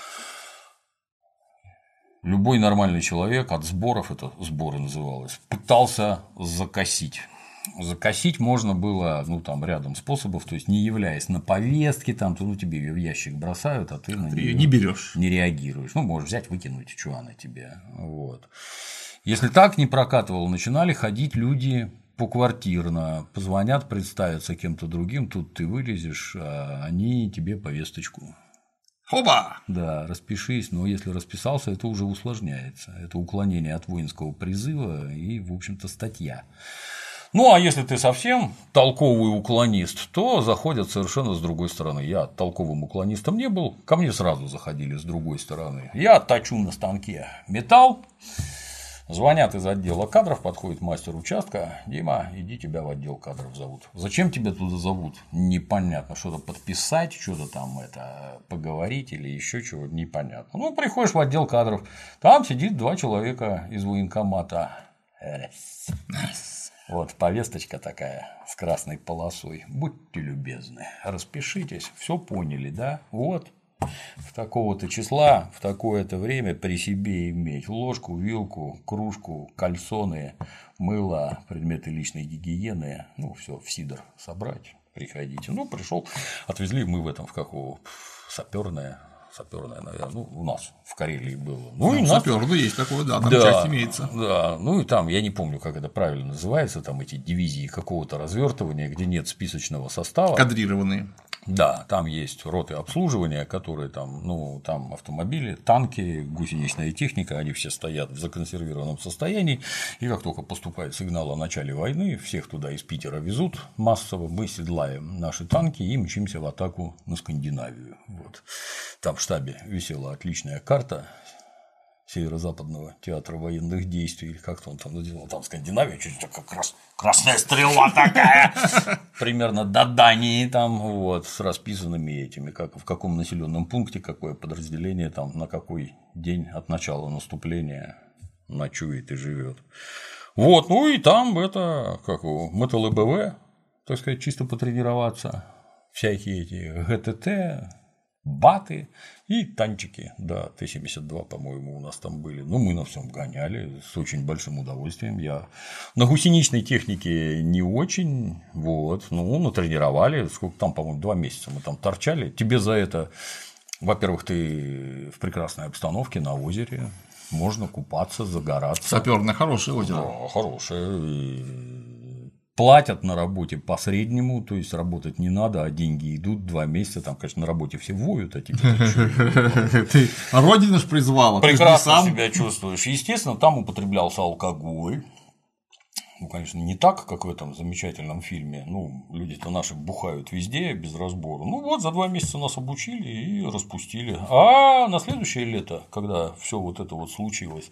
Любой нормальный человек от сборов, это сборы называлось, пытался закосить. Закосить можно было, ну, там, рядом способов, то есть не являясь на повестке, там, то, ну, тебе ее в ящик бросают, а ты на нее не берешь, не реагируешь. Ну, можешь взять, выкинуть, что она тебе. Вот. Если так не прокатывало, начинали ходить люди поквартирно, позвонят, представятся кем-то другим, тут ты вылезешь, а они тебе повесточку. Хоба! Да, распишись, но если расписался, это уже усложняется. Это уклонение от воинского призыва и, в общем-то, статья. Ну, а если ты совсем толковый уклонист, то заходят совершенно с другой стороны. Я толковым уклонистом не был, ко мне сразу заходили с другой стороны. Я точу на станке металл, звонят из отдела кадров, подходит мастер участка: Дима, иди, тебя в отдел кадров зовут. Зачем тебя туда зовут? Непонятно, что-то подписать, что-то там это поговорить или еще чего, непонятно. Ну, приходишь в отдел кадров, там сидит 2 человека из военкомата. Вот повесточка такая с красной полосой. Будьте любезны, распишитесь, все поняли, да? Вот, в такого-то числа, в такое-то время при себе иметь ложку, вилку, кружку, кальсоны, мыло, предметы личной гигиены, ну, все в сидр собрать, приходите. Ну, пришел, отвезли мы в этом, в какого, саперное, наверное, ну, у нас в Карелии было. Ну, и саперное есть такое, да, там да, часть имеется. Да, ну и там, я не помню, как это правильно называется, там эти дивизии какого-то развертывания, где нет списочного состава. Кадрированные. Да, там есть роты обслуживания, которые там, ну, там автомобили, танки, гусеничная техника, они все стоят в законсервированном состоянии, и как только поступает сигнал о начале войны, всех туда из Питера везут массово, мы седлаем наши танки и мчимся в атаку на Скандинавию. Вот. Там в штабе висела отличная карта Северо-Западного театра военных действий, или как-то он там наделал, там Скандинавия, чуть как раз красная стрела такая, примерно до Дании, там, вот, с расписанными этими, как в каком населенном пункте, какое подразделение, там, на какой день от начала наступления ночует и живет. Вот, ну и там это, как его, МТЛБВ, так сказать, чисто потренироваться, всякие эти ГТТ, баты и танчики, да, Т-72, по-моему, у нас там были. Ну, мы на всем гоняли с очень большим удовольствием. Я на гусеничной технике не очень, вот, ну, натренировали, сколько там, по-моему, 2 месяца мы там торчали. Тебе за это, во-первых, ты в прекрасной обстановке на озере, можно купаться, загораться. Саперное хорошее озеро. Да, хорошее. Платят на работе по среднему, то есть работать не надо, а деньги идут 2 месяца, там, конечно, на работе все воют, а тебе ты родина ж призвала. Прекрасно себя чувствуешь. Естественно, там употреблялся алкоголь. Ну, конечно, не так, как в этом замечательном фильме. Ну, люди-то наши бухают везде без разбора. Ну вот, за 2 месяца нас обучили и распустили. А на следующее лето, когда все вот это вот случилось,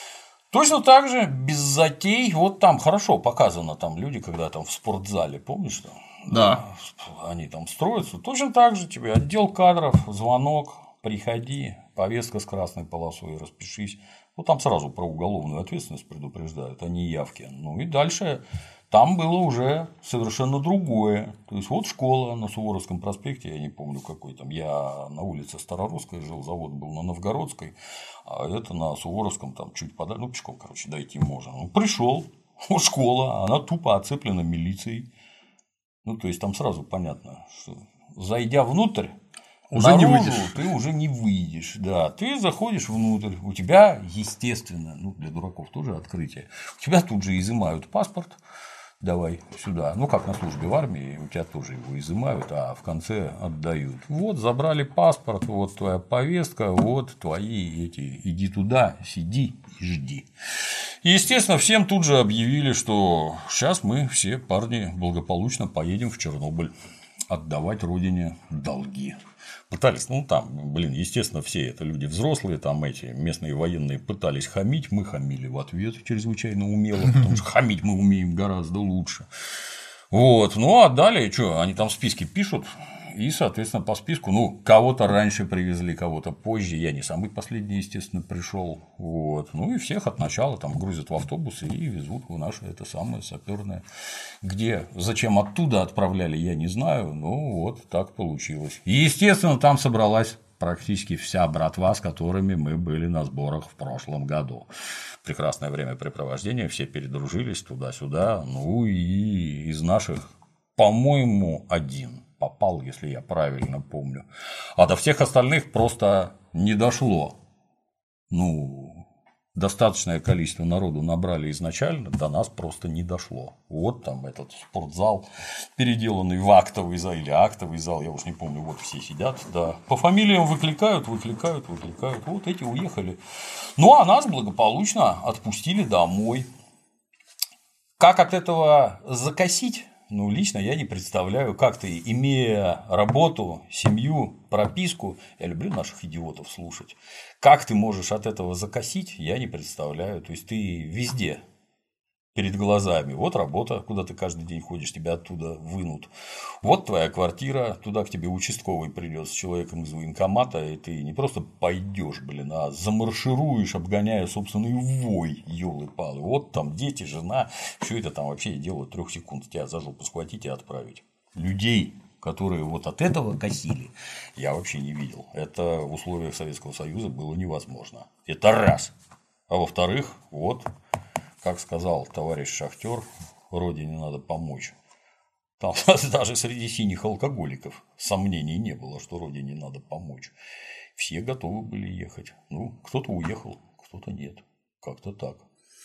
точно так же, без затей, вот там хорошо показано, там люди, когда там в спортзале, помнишь, там? Да. Они там строятся, точно так же тебе отдел кадров, звонок, приходи, повестка с красной полосой, распишись. Ну, там сразу про уголовную ответственность предупреждают, а не явки. Ну и дальше там было уже совершенно другое. То есть вот школа на Суворовском проспекте, я не помню какой там, я на улице Старорусской жил, завод был на Новгородской, а это на Суворовском там чуть подальше, ну пешком, короче, дойти можно. Ну, пришел, вот школа, она тупо оцеплена милицией. Ну, то есть там сразу понятно, что зайдя внутрь, уже наружу не выйдешь. Ты уже не выйдешь, да, ты заходишь внутрь, у тебя, естественно, ну, для дураков тоже открытие, у тебя тут же изымают паспорт, давай сюда, ну, как на службе в армии, у тебя тоже его изымают, а в конце отдают. Вот, забрали паспорт, вот твоя повестка, вот твои эти, иди туда, сиди и жди. И, естественно, всем тут же объявили, что сейчас мы все парни благополучно поедем в Чернобыль отдавать родине долги. Пытались, ну там, блин, естественно, все это люди взрослые, там эти местные военные пытались хамить, мы хамили в ответ чрезвычайно умело, потому что хамить мы умеем гораздо лучше. Вот, ну а далее, что, они там списки пишут, и, соответственно, по списку, ну, кого-то раньше привезли, кого-то позже, я не самый последний, естественно, пришел, вот, ну и всех от начала там грузят в автобусы и везут в наше это самое саперное, где, зачем оттуда отправляли, я не знаю, но вот так получилось. И, естественно, там собралась практически вся братва, с которыми мы были на сборах в прошлом году. Прекрасное времяпрепровождение, все передружились туда-сюда, ну и из наших, по-моему, один попал, если я правильно помню, а до всех остальных просто не дошло. Ну, достаточное количество народу набрали изначально, до нас просто не дошло. Вот там этот спортзал, переделанный в актовый зал или актовый зал, я уж не помню, вот все сидят, да, по фамилиям выкликают, вот эти уехали. Ну, а нас благополучно отпустили домой. Как от этого закосить? Ну, лично я не представляю, как ты, имея работу, семью, прописку, я люблю наших идиотов слушать, как ты можешь от этого закосить, я не представляю. То есть ты везде перед глазами. Вот работа, куда ты каждый день ходишь, тебя оттуда вынут. Вот твоя квартира, туда к тебе участковый придет с человеком из военкомата, и ты не просто пойдешь, блин, а замаршируешь, обгоняя собственный вой, ёлы-палы. Вот там дети, жена, все это там вообще дело 3 секунд, тебя за жопу схватить и отправить. Людей которые вот от этого косили, я вообще не видел. Это в условиях Советского Союза было невозможно. Это раз. А во-вторых, вот, как сказал товарищ шахтер, родине надо помочь. Там даже среди синих алкоголиков сомнений не было, что родине надо помочь. Все готовы были ехать. Ну, кто-то уехал, кто-то нет. Как-то так.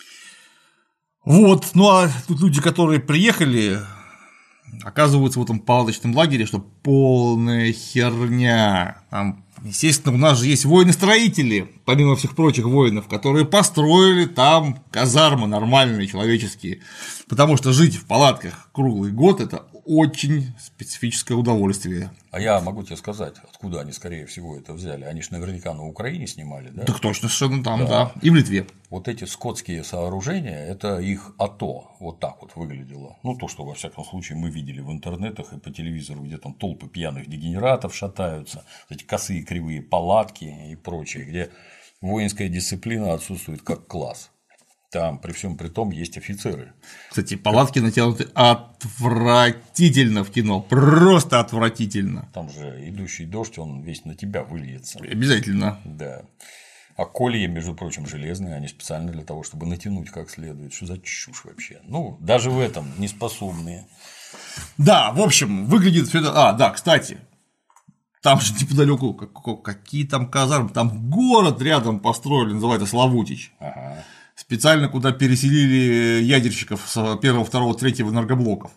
Вот, ну а тут люди, которые приехали, оказываются в этом палаточном лагере, что полная херня. Там, естественно, у нас же есть воины-строители, помимо всех прочих воинов, которые построили там казармы нормальные, человеческие. Потому что жить в палатках круглый год – это очень специфическое удовольствие. А я могу тебе сказать, откуда они, скорее всего, это взяли. Они же наверняка на Украине снимали, да? Так точно, совершенно там, да. И в Литве. Вот эти скотские сооружения – это их АТО. Вот так вот выглядело. Ну, то, что, во всяком случае, мы видели в интернетах и по телевизору, где там толпы пьяных дегенератов шатаются, эти косые кривые палатки и прочее, где воинская дисциплина отсутствует как класс. Там, при всем при том, есть офицеры. Кстати, палатки натянуты отвратительно в кино, просто отвратительно. Там же идущий дождь, он весь на тебя выльется. Обязательно. Да. А колья, между прочим, железные, они специально для того, чтобы натянуть как следует. Что за чушь вообще? Ну, даже в этом не способные. Да, в общем, выглядит все это. А, да, кстати, там же неподалеку какие там казармы, там город рядом построили, называется Славутич. Ага. Специально куда переселили ядерщиков с 1, 2, 3 энергоблоков.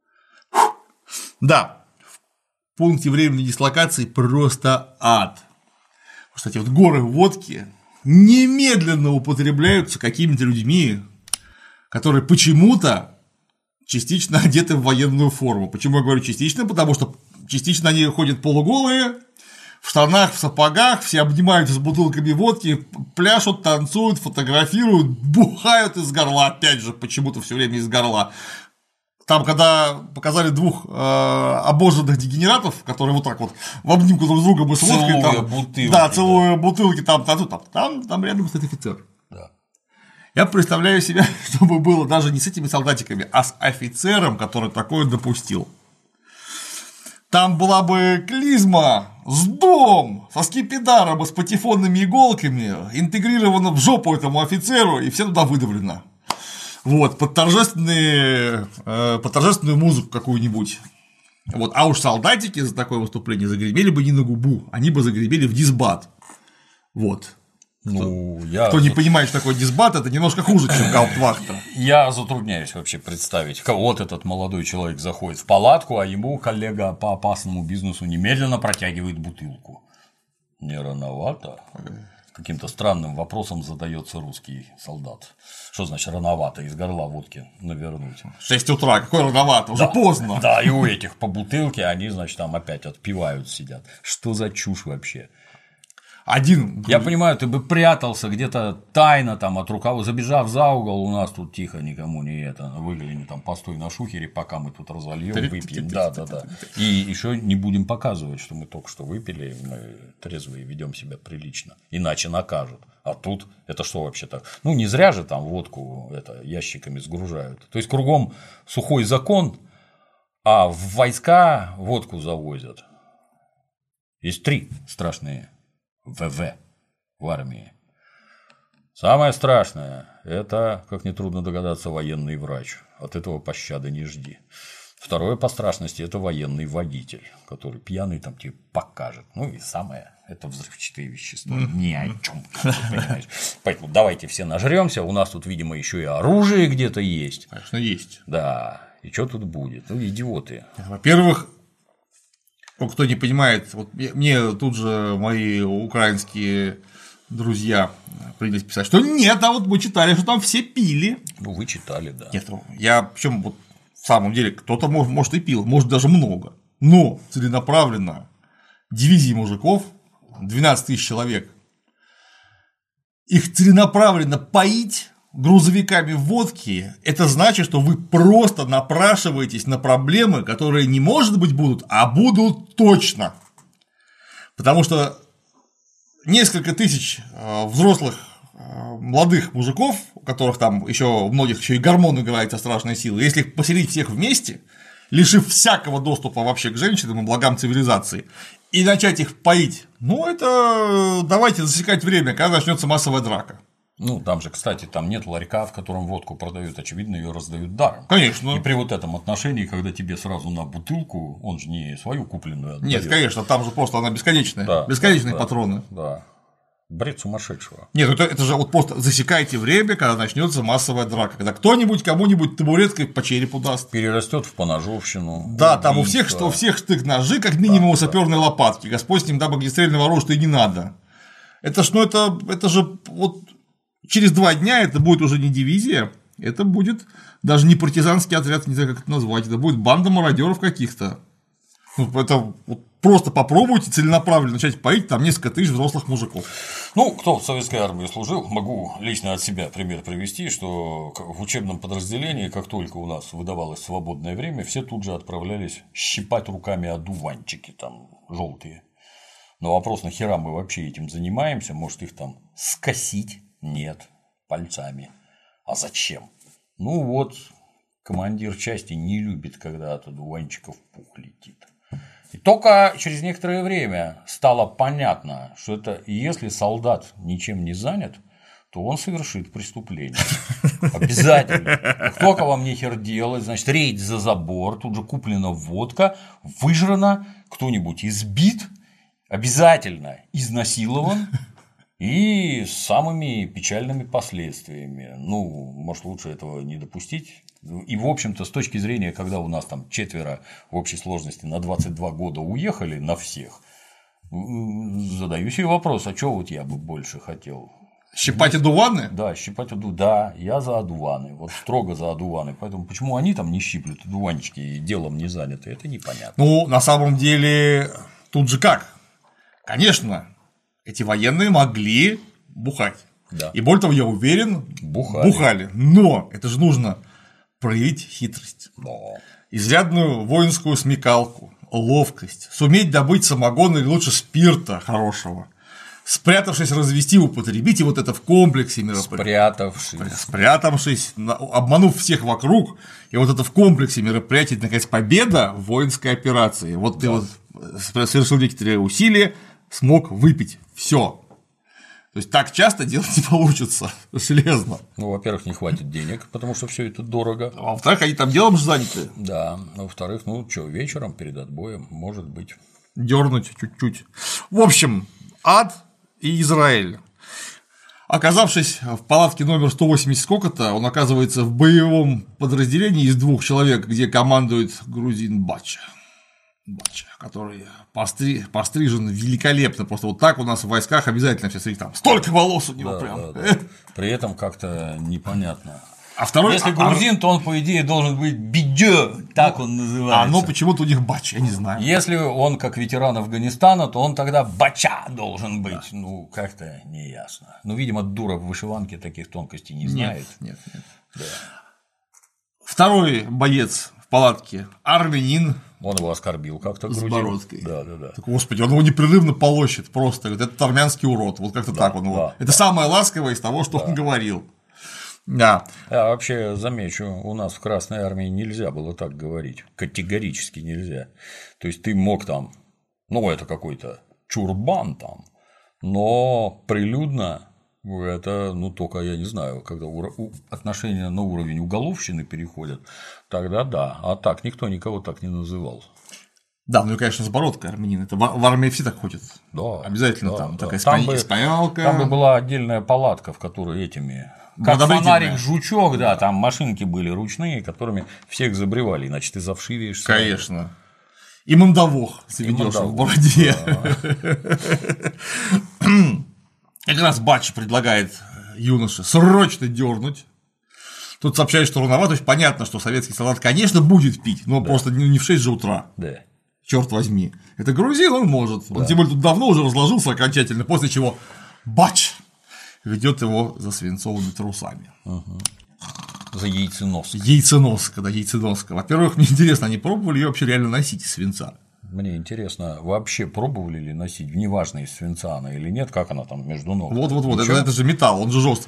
Да, в пункте временной дислокации просто ад. Кстати, вот горы водки немедленно употребляются какими-то людьми, которые почему-то частично одеты в военную форму. Почему я говорю частично? Потому что частично они ходят полуголые, в штанах, в сапогах, все обнимаются с бутылками водки, пляшут, танцуют, фотографируют, бухают из горла, опять же, почему-то все время из горла. Там, когда показали двух обожженных дегенератов, которые вот так вот в обнимку друг с другом и с водкой, там, бутылки, да, целуя бутылки, там рядом стоит офицер. Да. Я представляю себе, чтобы было даже не с этими солдатиками, а с офицером, который такое допустил. Там была бы клизма с дом, со скипидаром и с патефонными иголками, интегрирована в жопу этому офицеру, и все туда выдавлено. Вот, под торжественную музыку какую-нибудь. Вот, а уж солдатики за такое выступление загремели бы не на губу, они бы загремели в дисбат. Вот. Ну, Кто не понимает, что такое дисбат, это немножко хуже, чем гауптвахта. Я затрудняюсь вообще представить, вот этот молодой человек заходит в палатку, а ему коллега по опасному бизнесу немедленно протягивает бутылку. Не рановато? Каким-то странным вопросом задается русский солдат. Что значит рановато? Из горла водки навернуть. 6 утра, какое рановато, уже поздно. Да, и у этих по бутылке они, значит, там опять отпивают, сидят. Что за чушь вообще? Я понимаю, ты бы прятался где-то тайно там от рукава, забежав за угол, у нас тут тихо, никому не это, выгляни там, постой на шухере, пока мы тут разольем, выпьем, да. И еще не будем показывать, что мы только что выпили, мы трезвые, ведем себя прилично, иначе накажут. А тут это что вообще так? Ну, не зря же там водку ящиками сгружают. То есть кругом сухой закон, а в войска водку завозят. Есть 3 страшные ВВ в армии. Самое страшное – это, как нетрудно догадаться, военный врач. От этого пощады не жди. Второе по страшности – это военный водитель, который пьяный там тебе покажет. Ну и самое – это взрывчатые вещества. Ни о чем. Поэтому давайте все нажремся. У нас тут, видимо, еще и оружие где-то есть. Конечно, есть. Да. И что тут будет? Ну, идиоты. Во-первых, кто не понимает, вот мне тут же мои украинские друзья принялись писать, что нет, а вот мы читали, что там все пили. Ну, вы читали, да. Нет, я причем вот в самом деле кто-то может и пил, может даже много, но целенаправленно дивизии мужиков, 12 тысяч человек, их целенаправленно поить грузовиками водки, это значит, что вы просто напрашиваетесь на проблемы, которые не может быть будут, а будут точно. Потому что несколько тысяч взрослых молодых мужиков, у которых там еще у многих еще и гормоны говорят о страшной силе, если их поселить всех вместе, лишив всякого доступа вообще к женщинам и благам цивилизации, и начать их поить, ну, это давайте засекать время, когда начнется массовая драка. Ну, там же, кстати, там нет ларька, в котором водку продают, очевидно, ее раздают даром. Конечно. И при вот этом отношении, когда тебе сразу на бутылку, он же не свою купленную отдаёт. Нет, конечно, там же просто она бесконечная, Да, бесконечные да, патроны. Да. Бред сумасшедшего. Нет, это же вот просто засекайте время, когда начнется массовая драка, когда кто-нибудь кому-нибудь табуреткой по черепу даст. Перерастет в поножовщину. Да, там у всех штык-ножи, как минимум, саперные лопатки. Господь с ним, дабы огнестрельного оружия и не надо. Это же вот через 2 дня это будет уже не дивизия, это будет даже не партизанский отряд, не знаю, как это назвать, это будет банда мародеров каких-то. Ну, это вот просто попробуйте целенаправленно начать поить там несколько тысяч взрослых мужиков. Ну, кто в советской армии служил, могу лично от себя пример привести, что в учебном подразделении, как только у нас выдавалось свободное время, все тут же отправлялись щипать руками одуванчики там желтые. Но вопрос, нахера мы вообще этим занимаемся, может их там скосить? Нет, пальцами. А зачем? Ну вот, командир части не любит, когда от одуванчиков пух летит. И только через некоторое время стало понятно, что это если солдат ничем не занят, то он совершит преступление. Обязательно. Как только вам нехер делать, значит, рейд за забор, тут же куплена водка, выжрана, кто-нибудь избит, обязательно изнасилован. И с самыми печальными последствиями. Ну, может, лучше этого не допустить. И, в общем-то, с точки зрения, когда у нас там 4 в общей сложности на 22 года уехали на всех, задаю себе вопрос, а чего вот я бы больше хотел? Щипать одуваны? Да, щипать одуваны. Да, я за одуваны, вот строго за одуваны. Поэтому почему они там не щиплют одуванчики и делом не заняты, это непонятно. Ну, на самом деле, тут же как? Конечно, эти военные могли бухать. Да. И более того, я уверен, бухали. Но это же нужно проявить хитрость, Да. изрядную воинскую смекалку, ловкость, суметь добыть самогон или лучше спирта хорошего, спрятавшись, развести, употребить, и вот это в комплексе мероприятий. Спрятавшись, обманув всех вокруг, и вот это в комплексе мероприятий, наконец, победа в воинской операции. Вот да. Ты вот совершил некоторые усилия, смог выпить все. То есть так часто делать не получится, железно. Ну, во-первых, не хватит денег, потому что все это дорого. А во-вторых, они там делом же заняты. Да. А во-вторых, ну что, вечером перед отбоем, может быть. Дернуть чуть-чуть. В общем, ад и Израиль. Оказавшись в палатке номер 180 сколько-то, он оказывается в боевом подразделении из 2 человек, где командует грузин Бача, который пострижен великолепно. Просто вот так у нас в войсках обязательно все там. Столько волос у него прям. Да. При этом как-то непонятно. А второй, если грузин, то он, по идее, должен быть бидё, так он называется. А ну почему-то у них Бач, я не знаю. Если он как ветеран Афганистана, то он тогда Бача должен быть. Да. Ну, как-то неясно. Ну, видимо, дура в вышиванке таких тонкостей не знает. Нет. Да. Второй боец в палатке армянин. Он его оскорбил как-то с бородкой. Да. Так, господи, он его непрерывно полощет просто. Говорит, это армянский урод. Вот как-то так он его. Да, это самое ласковое из того, что он говорил. Да. Я вообще замечу, у нас в Красной Армии нельзя было так говорить. Категорически нельзя. То есть ты мог там, ну, это какой-то чурбан там, но прилюдно это, ну, только, я не знаю, когда отношения на уровень уголовщины переходят, тогда да, а так никто никого так не называл. Да, ну и, конечно, с бородкой армянин. Это в армии все так ходят. Да. Обязательно да, там да. такая испанялка. Там бы была отдельная палатка, в которой этими. Как фонарик-жучок, да, там машинки были ручные, которыми всех забревали, иначе ты завшивеешь. Конечно. И мандавох заведёшь в бороде. Как раз Бач предлагает юноше срочно дернуть. Тут сообщают, что рановато, то есть понятно, что советский солдат, конечно, будет пить, но просто не в 6 же утра. Да. Черт возьми. Это грузин, он может. Он тем более тут давно уже разложился окончательно, после чего Бач ведет его за свинцовыми трусами. За яйценоска. Яйценоска. Во-первых, мне интересно, они пробовали ее вообще реально носить из свинца? Мне интересно, вообще пробовали ли носить, неважно, из свинца она или нет, как она там между ног? Вот, это же металл, он же жесткий.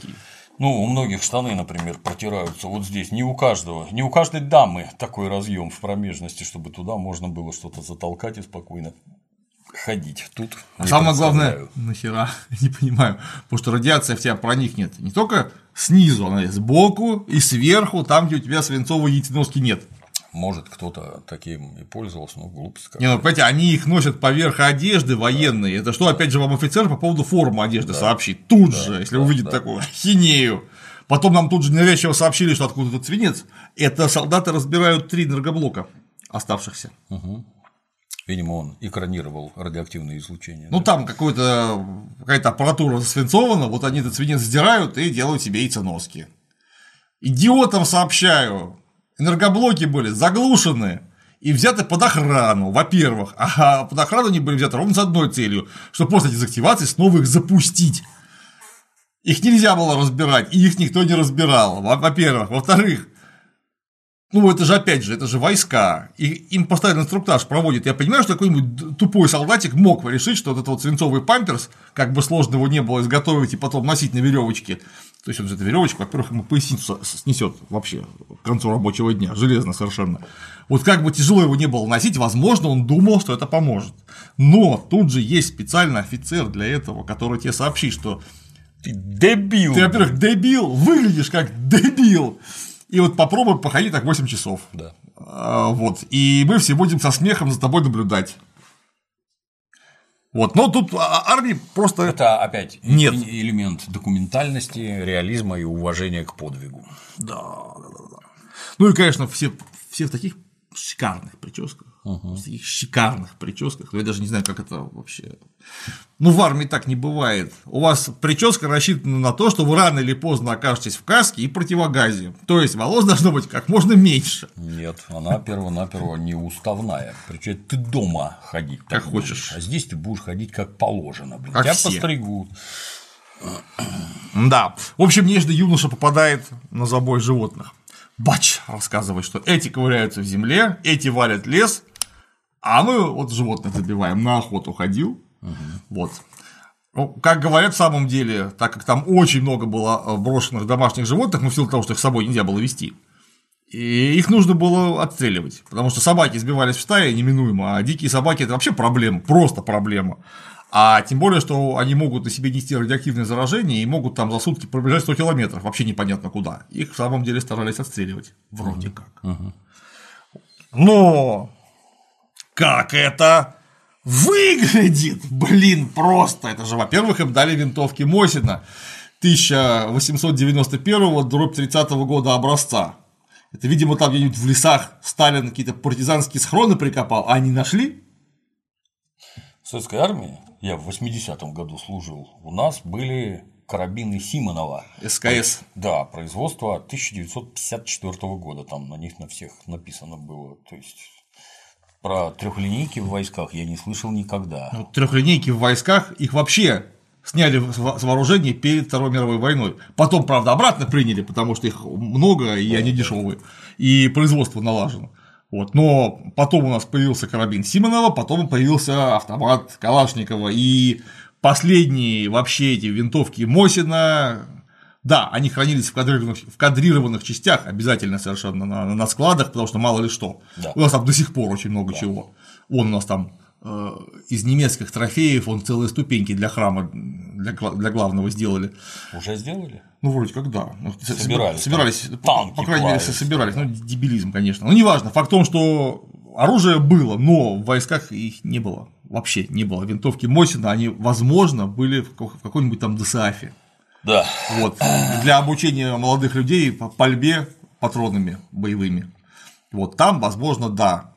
Ну, у многих штаны, например, протираются вот здесь. Не у каждой дамы такой разъем в промежности, чтобы туда можно было что-то затолкать и спокойно ходить. Тут а самое главное, нахера, не понимаю, потому что радиация в тебя проникнет не только снизу, она и сбоку, и сверху, там, где у тебя свинцовой яйценоски нет. Может, кто-то таким и пользовался, но глупость какая-то. Не, ну, понимаете, они их носят поверх одежды военной. Это что, опять же, вам офицер по поводу формы одежды сообщит? Тут же, если увидит такую ахинею. Потом нам тут же навязчиво сообщили, что откуда этот свинец. Это солдаты разбирают 3 энергоблока оставшихся. Угу. Видимо, он экранировал радиоактивное излучение. Ну, там какая-то аппаратура засвинцована, вот они этот свинец сдирают и делают себе яйценоски. Идиотам сообщаю, энергоблоки были заглушены и взяты под охрану, во-первых, а под охрану они были взяты ровно с одной целью, что после дезактивации снова их запустить. Их нельзя было разбирать, и их никто не разбирал, во-первых. Во-вторых, ну, это же, опять же, это же войска, и им постоянно инструктаж проводит. Я понимаю, что какой-нибудь тупой солдатик мог решить, что вот этот вот свинцовый памперс, как бы сложно его не было изготовить и потом носить на веревочке. То есть, он же эту веревочку, во-первых, ему поясницу снесет вообще к концу рабочего дня, железно совершенно. Вот как бы тяжело его не было носить, возможно, он думал, что это поможет. Но тут же есть специальный офицер для этого, который тебе сообщит, что ты дебил. Ты, во-первых, дебил, выглядишь как дебил. И вот попробуй походить так 8 часов. Да. Вот. И мы все будем со смехом за тобой наблюдать. Вот. Но тут армии просто. Это опять нет. Элемент документальности, реализма и уважения к подвигу. Да. Ну и, конечно, все в таких шикарных прическах. В таких шикарных прическах. Я даже не знаю, как это вообще. Ну, в армии так не бывает. У вас прическа рассчитана на то, что вы рано или поздно окажетесь в каске и противогазе. То есть волос должно быть как можно меньше. Нет, она перво-наперво не уставная. Причем ты дома ходить как хочешь. Будешь, а здесь ты будешь ходить как положено. Блин. Как тебя все. постригут. Да. В общем, нежный юноша попадает на забой животных. Бач рассказывает, что эти ковыряются в земле, эти валят лес, а мы вот животных забиваем. На охоту ходил. Вот. Ну, как говорят, в самом деле, так как там очень много было брошенных домашних животных, но в силу того, что их с собой нельзя было вести, и их нужно было отстреливать, потому что собаки сбивались в стаи неминуемо, а дикие собаки – это вообще проблема, просто проблема. А тем более, что они могут на себе нести радиоактивное заражение и могут там за сутки пробежать 100 километров, вообще непонятно куда. Их в самом деле старались отстреливать, вроде как. Но как это выглядит, блин, просто. Это же, во-первых, им дали винтовки Мосина 1891-30 года образца. Это, видимо, там где-нибудь в лесах Сталин какие-то партизанские схроны прикопал, а они нашли? В советской армии, я в 80-м году служил, у нас были карабины Симонова. СКС. Да, производство 1954 года, там на них на всех написано было. То есть про трехлинейки в войсках я не слышал никогда. Ну, трехлинейки в войсках, их вообще сняли с вооружения перед Второй мировой войной. Потом, правда, обратно приняли, потому что их много и они дешевые, и производство налажено. Вот. Но потом у нас появился карабин Симонова, потом появился автомат Калашникова, и последние вообще эти винтовки Мосина. Да, они хранились в кадрированных частях, обязательно совершенно на складах, потому что мало ли что. Да. У нас там до сих пор очень много чего. У нас там из немецких трофеев целые ступеньки для храма, для главного сделали. Уже сделали? Ну, вроде как да. Собирались. По крайней мере, собирались. Ну, дебилизм, конечно. Ну, неважно. Факт в том, что оружие было, но в войсках их не было. Вообще не было. Винтовки Мосина, они, возможно, были в какой-нибудь там ДСАФе. Да. Вот. Для обучения молодых людей по пальбе патронами боевыми. Вот там, возможно, да.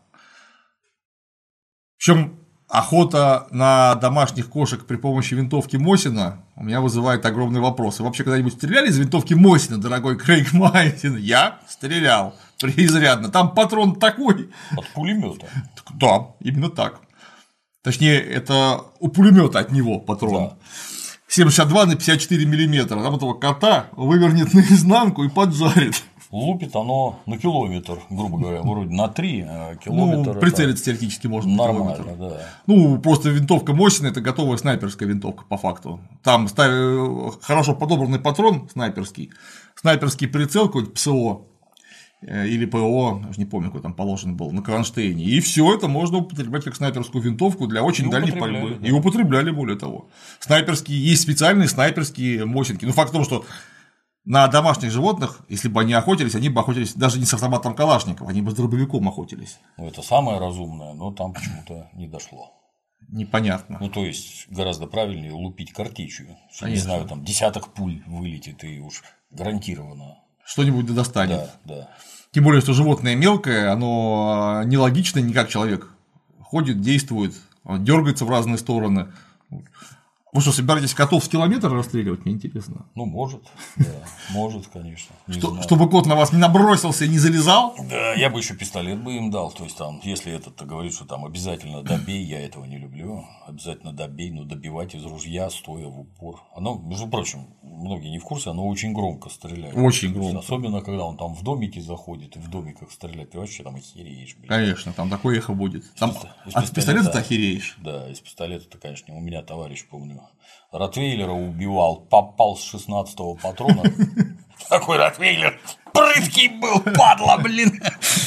В общем, охота на домашних кошек при помощи винтовки Мосина у меня вызывает огромные вопросы. Вы вообще когда-нибудь стреляли из винтовки Мосина, дорогой Крейг Мартин? Я стрелял преизрядно. Там патрон такой. От пулемета. Да, именно так. Точнее, это у пулемета от него патрон. Да. 7,62 на 54 миллиметра. Там этого кота вывернет наизнанку и поджарит. лупит оно на километр, грубо говоря, вроде на 3 километра. Ну, прицелиться теоретически можно на нормально, километр. да. Ну, просто винтовка мощная, это готовая снайперская винтовка по факту. Там хорошо подобранный патрон снайперский прицел, какой-то ПСО или ПО, я уже не помню, какой там положен был, на кронштейне. И все это можно употреблять как снайперскую винтовку для очень дальней пальбы. Да. И употребляли, более того. Есть специальные снайперские мосинки. Ну, факт в том, что на домашних животных, если бы они охотились, они бы охотились даже не с автоматом Калашников, они бы с дробовиком охотились. Ну, это самое разумное, но там почему-то не дошло. Непонятно. Ну, то есть, гораздо правильнее лупить картечью. Не знаю, там десяток пуль вылетит и уж гарантированно. Что-нибудь да достанет. Да. Тем более, что животное мелкое, оно нелогично не как человек. Ходит, действует, дергается в разные стороны. Вы что, собираетесь котов с километра расстреливать? Мне интересно. Ну, может, да, может, конечно. Чтобы кот на вас не набросился и не залезал? Да, я бы еще пистолет бы им дал. То есть, там, если этот-то говорит, что там обязательно добей, я этого не люблю. Обязательно добей, но добивать из ружья, стоя в упор. Оно, между прочим, многие не в курсе, оно очень громко стреляет. Очень громко. Особенно, когда он там в домике заходит и в домиках стреляет, ты вообще там охереешь. Блин. Конечно, там такое эхо будет. Там от пистолета ты охереешь. Да, из пистолета-то, конечно, у меня товарищ, помню, ротвейлера убивал, попал с 16-го патрона. Такой ротвейлер прыткий был, падла, блин.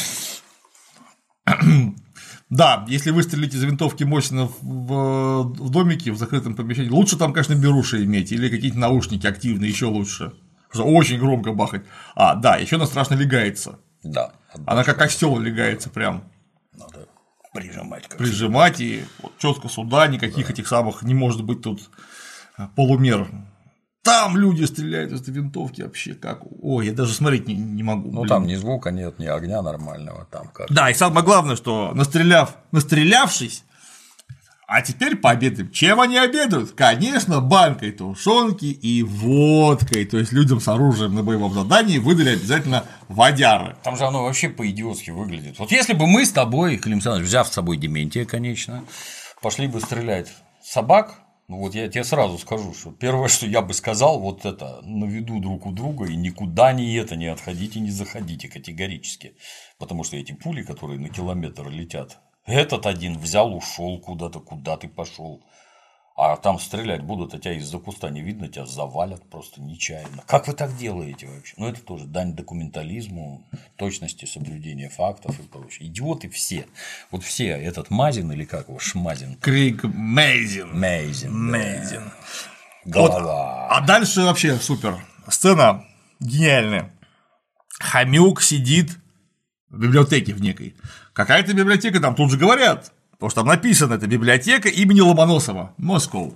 Да, если выстрелить из винтовки мощно в домике, в закрытом помещении, лучше там, конечно, беруши иметь или какие-то наушники активные, еще лучше. Потому что очень громко бахать. Да, еще она страшно легается. Да. Она как осел легается прям. Надо прижимать. Прижимать и вот четко сюда, никаких этих самых, не может быть тут полумер. Там люди стреляют из винтовки вообще как. Ой, я даже смотреть не могу. Ну, там ни звука нет, ни огня нормального. Там как. Да, и самое главное, что настрелявшись, а теперь пообедаем. Чем они обедают? Конечно, банкой тушенки и водкой. То есть людям с оружием на боевом задании выдали обязательно водяры. Там же оно вообще по-идиотски выглядит. Вот если бы мы с тобой, Клим Александрович, взяв с собой Дементия, конечно, пошли бы стрелять собак. Ну вот я тебе сразу скажу, что первое, что я бы сказал, вот это на виду друг у друга и никуда не отходите, не заходите категорически. Потому что эти пули, которые на километр летят, этот один взял, ушел куда-то, куда ты пошел. А там стрелять будут, а тебя из-за куста не видно, тебя завалят просто нечаянно. Как вы так делаете вообще? Ну, это тоже дань документализму, точности соблюдения фактов и прочее. Идиоты все. Вот все, этот Мазин или как его, Шмазин? Крейг Мейзин. Да. Голова. Вот, а дальше вообще супер. Сцена гениальная. Хомюк сидит в библиотеке в некой. Какая-то библиотека, там тут же говорят. Потому что там написано, это библиотека имени Ломоносова, Москва.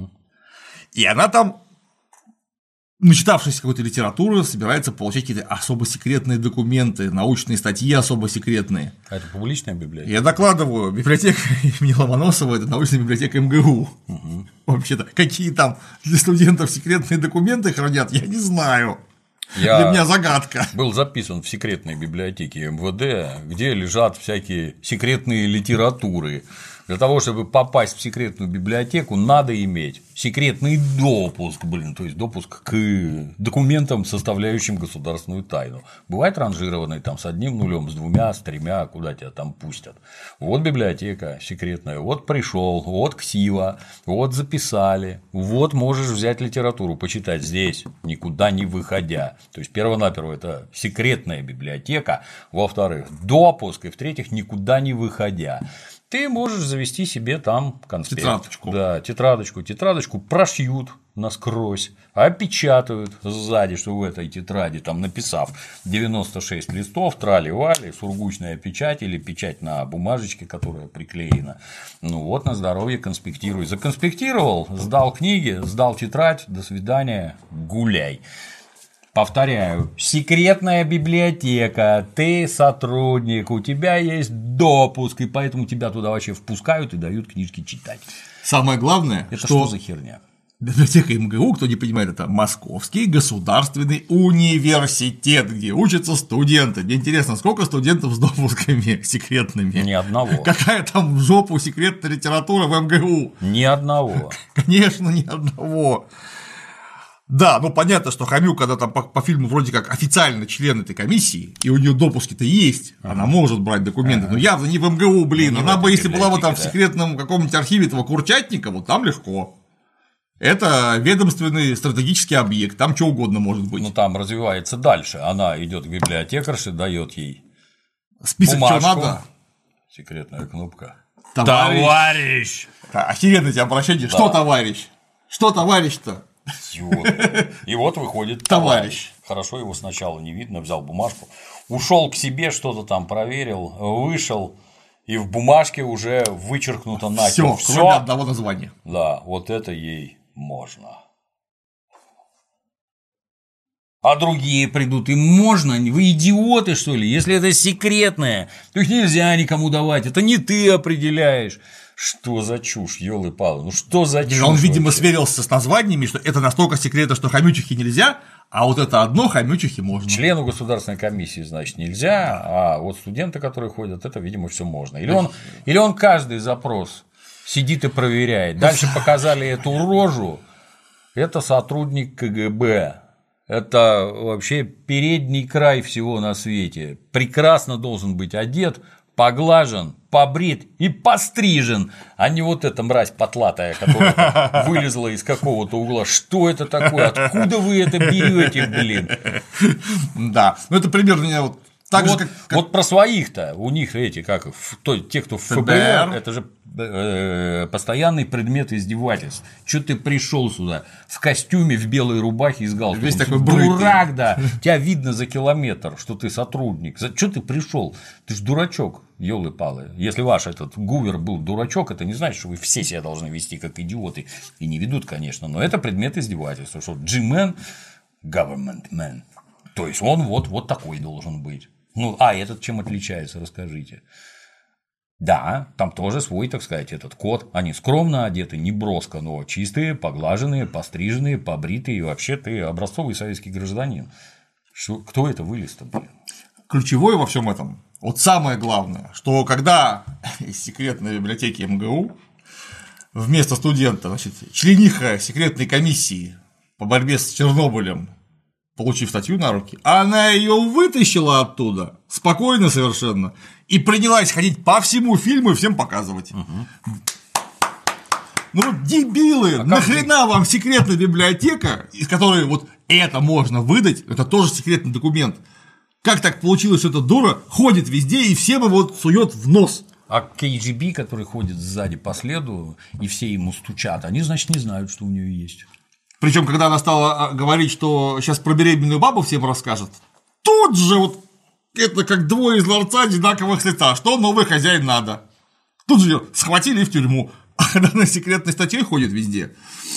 И она там, начитавшись какой-то литературы, собирается получать какие-то особо секретные документы, научные статьи особо секретные. А это публичная библиотека? Я докладываю, библиотека имени Ломоносова – это научная библиотека МГУ. Вообще-то, какие там для студентов секретные документы хранят, я не знаю. Для меня загадка. Был записан в секретной библиотеке МВД, где лежат всякие секретные литературы. Для того, чтобы попасть в секретную библиотеку, надо иметь секретный допуск, то есть допуск к документам, составляющим государственную тайну. Бывает ранжированный там с 1 нулем, с 2, с 3, куда тебя там пустят. Вот библиотека секретная, вот пришел, вот ксива, вот записали, вот можешь взять литературу, почитать здесь, никуда не выходя. То есть перво-наперво это секретная библиотека, во-вторых, допуск, и в-третьих, никуда не выходя. Ты можешь завести себе там конспект. Тетрадочку. Да, тетрадочку прошьют насквозь, опечатают сзади, что в этой тетради, там написав 96 листов, трали-вали, сургучная печать или печать на бумажечке, которая приклеена. Ну вот, на здоровье конспектируй. Законспектировал, сдал книги, сдал тетрадь, до свидания, гуляй. Повторяю, секретная библиотека, ты сотрудник, у тебя есть допуск, и поэтому тебя туда вообще впускают и дают книжки читать. Самое главное, это что за херня? Библиотека МГУ, кто не понимает, это Московский государственный университет, где учатся студенты. Мне интересно, сколько студентов с допусками секретными? Ни одного. Какая там в жопу секретная литература в МГУ? Ни одного. Конечно, ни одного. Да, ну понятно, что Хомюк, когда там по фильму вроде как официально член этой комиссии, и у нее допуски-то есть, она может брать документы, но явно не в МГУ, блин, Ну, она бы, если была бы там в да. секретном каком-нибудь архиве этого Курчатника, вот там легко. Это ведомственный стратегический объект, там что угодно может быть. Ну, там развивается дальше. Она идет к библиотекарше, дает ей Список, бумажку. чего надо. Секретная кнопка. Товарищ! Охеренно тебе обращение. Что, товарищ? Что, товарищ-то? И вот выходит Товарищ. Хорошо, его сначала не видно, взял бумажку, ушел к себе, что-то там проверил, вышел, и в бумажке уже вычеркнуто нахер. Все, кроме одного названия. Да, вот это ей можно. А другие придут, им можно? Вы идиоты, что ли? Если это секретное, то их нельзя никому давать, это не ты определяешь. Что за чушь, ёлы-палы, ну что за чушь? Он, видимо, вообще? сверился с названиями, что это настолько секретно, что хомючихи нельзя, а вот это одно хомючихи можно. Члену государственной комиссии, значит, нельзя, а вот студенты, которые ходят, это, видимо, все можно. Или он каждый запрос сидит и проверяет. Дальше показали эту рожу, это сотрудник КГБ. Это вообще передний край всего на свете. Прекрасно должен быть одет, поглажен, побрит и пострижен, а не вот эта мразь потлатая, которая вылезла из какого-то угла. Что это такое? Откуда вы это берете, блин? Да, ну это примерно вот так вот, же, как... вот про своих-то, у них эти, как те, кто в ФБР, это же постоянный предмет издевательств. Что ты пришел сюда в костюме, в белой рубахе и с галстуком? Весь такой дурак, да. Тебя видно за километр, что ты сотрудник. Что ты пришел? Ты ж дурачок, ёлы-палы. Если ваш этот Гувер был дурачок, это не значит, что вы все себя должны вести как идиоты. И не ведут, конечно, но это предмет издевательства. Что G-man, government man. То есть он вот такой должен быть. Ну, а этот чем отличается, расскажите. Да, там тоже свой, так сказать, этот код. Они скромно одеты, не броско, но чистые, поглаженные, постриженные, побритые. И вообще ты образцовый советский гражданин. Кто это вылез-то, блин? Ключевое во всем этом, вот самое главное, что когда из секретной библиотеки МГУ вместо студента, значит, члениха секретной комиссии по борьбе с Чернобылем, получив статью на руки, она ее вытащила оттуда, спокойно совершенно, и принялась ходить по всему фильму и всем показывать. Ну, дебилы, нахрена вам секретная библиотека, из которой вот это можно выдать, это тоже секретный документ. Как так получилось, что эта дура ходит везде и всем его сует в нос? А КГБ, который ходит сзади по следу, и все ему стучат, они, значит, не знают, что у нее есть. Причем, когда она стала говорить, что сейчас про беременную бабу всем расскажет, тут же вот это как двое из ларца одинаковых лица, что новый хозяин надо. Тут же ее схватили в тюрьму, а когда на секретной статье ходит везде,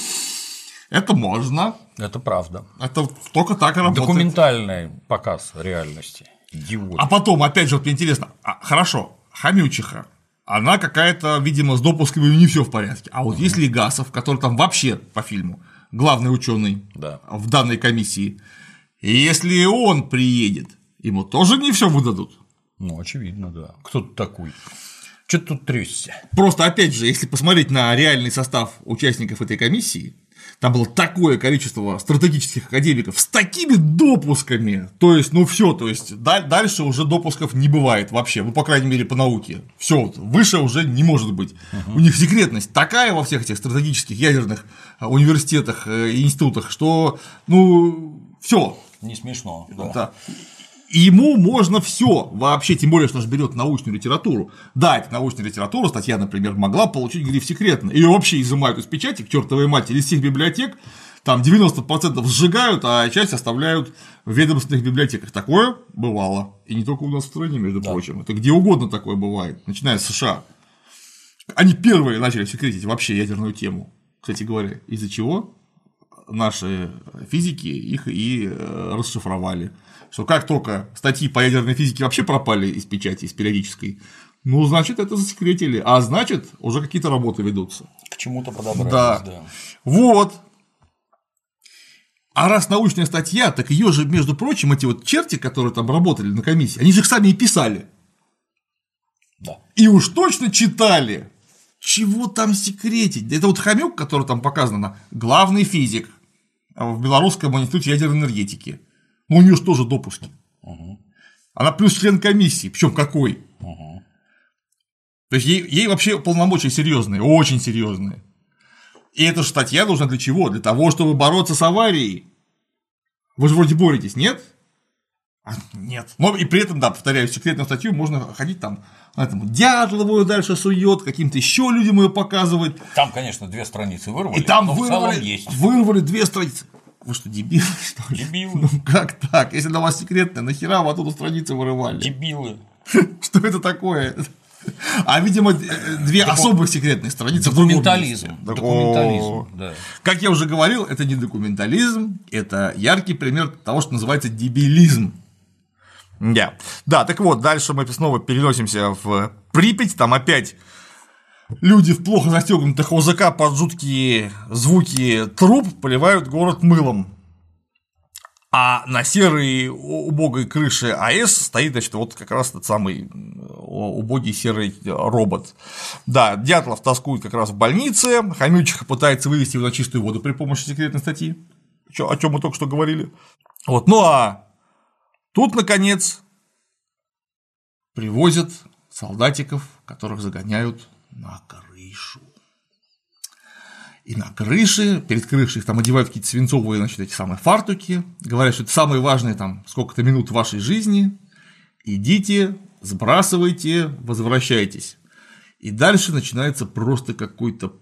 это можно. Это правда. Это только так и работает. Документальный показ реальности. Идиот. А потом, опять же, вот мне интересно, хорошо, хомючиха, она какая-то, видимо, с допусками не все в порядке. А вот если Гасов, который там вообще по фильму главный ученый в данной комиссии, и если он приедет, ему тоже не все выдадут. Ну, очевидно, да. Кто тут такой? Что ты тут трёсся? Просто, опять же, если посмотреть на реальный состав участников этой комиссии, там было такое количество стратегических академиков с такими допусками, то есть, ну все, то есть дальше уже допусков не бывает вообще, ну, по крайней мере, по науке. Все, вот, выше уже не может быть. У них секретность такая во всех этих стратегических ядерных университетах и институтах, что, ну, все. Не смешно, да. Да. Ему можно все вообще, тем более, что же берет научную литературу. Да, это научная литература, статья, например, могла получить гриф секретно. Ее вообще изымают из печати к чертовой матери из всех библиотек, там 90% сжигают, а часть оставляют в ведомственных библиотеках. Такое бывало. И не только у нас в стране, между прочим. Это где угодно такое бывает, начиная с США. Они первые начали секретить вообще ядерную тему. Кстати говоря, из-за чего наши физики их и расшифровали. Что как только статьи по ядерной физике вообще пропали из печати, из периодической, ну, значит, это засекретили, а значит, уже какие-то работы ведутся. К чему-то подобрались, да. Вот. А раз научная статья, так ее же, между прочим, эти вот черти, которые там работали на комиссии, они же их сами и писали. Да. И уж точно читали. Чего там секретить? Это вот Хомюк, который там показано, главный физик в Белорусском институте ядерной энергетики. Но у нее же тоже допуски. Она плюс член комиссии, причем какой? То есть ей вообще полномочия серьезные, очень серьезные. И эта же статья нужна для чего? Для того, чтобы бороться с аварией. Вы же вроде боретесь, нет? Нет. Но и при этом, да, повторяю, секретную статью можно ходить там, этому Дятлову ее дальше сует, каким-то еще людям ее показывает. Там, конечно, 2 страницы вырвали, и там но в целом есть. Вырвали 2 страницы. Вы что, дебилы, что ли? Дебилы. Ну как так? Если на вас секретная, нахера вы оттуда страницы вырывали? Дебилы. Что это такое? А, видимо, 2 особых секретных страницы. Документализм. Документализм, да. Как я уже говорил, это не документализм, это яркий пример того, что называется дебилизм. Да, так вот, дальше мы снова переносимся в Припять, там опять люди в плохо застегнутых ОЗК под жуткие звуки труб поливают город мылом. А на серой убогой крыше АЭС стоит, значит, вот как раз тот самый убогий серый робот. Да, Дятлов тоскует как раз в больнице, Хомючиха пытается вывести его на чистую воду при помощи секретной статьи, о чем мы только что говорили. Вот, ну а тут, наконец, привозят солдатиков, которых загоняют на крышу. И на крыше, перед крышей их там одевают какие-то свинцовые, значит, эти самые фартуки, говорят, что это самые важные там сколько-то минут в вашей жизни, идите, сбрасывайте, возвращайтесь. И дальше начинается просто какой-то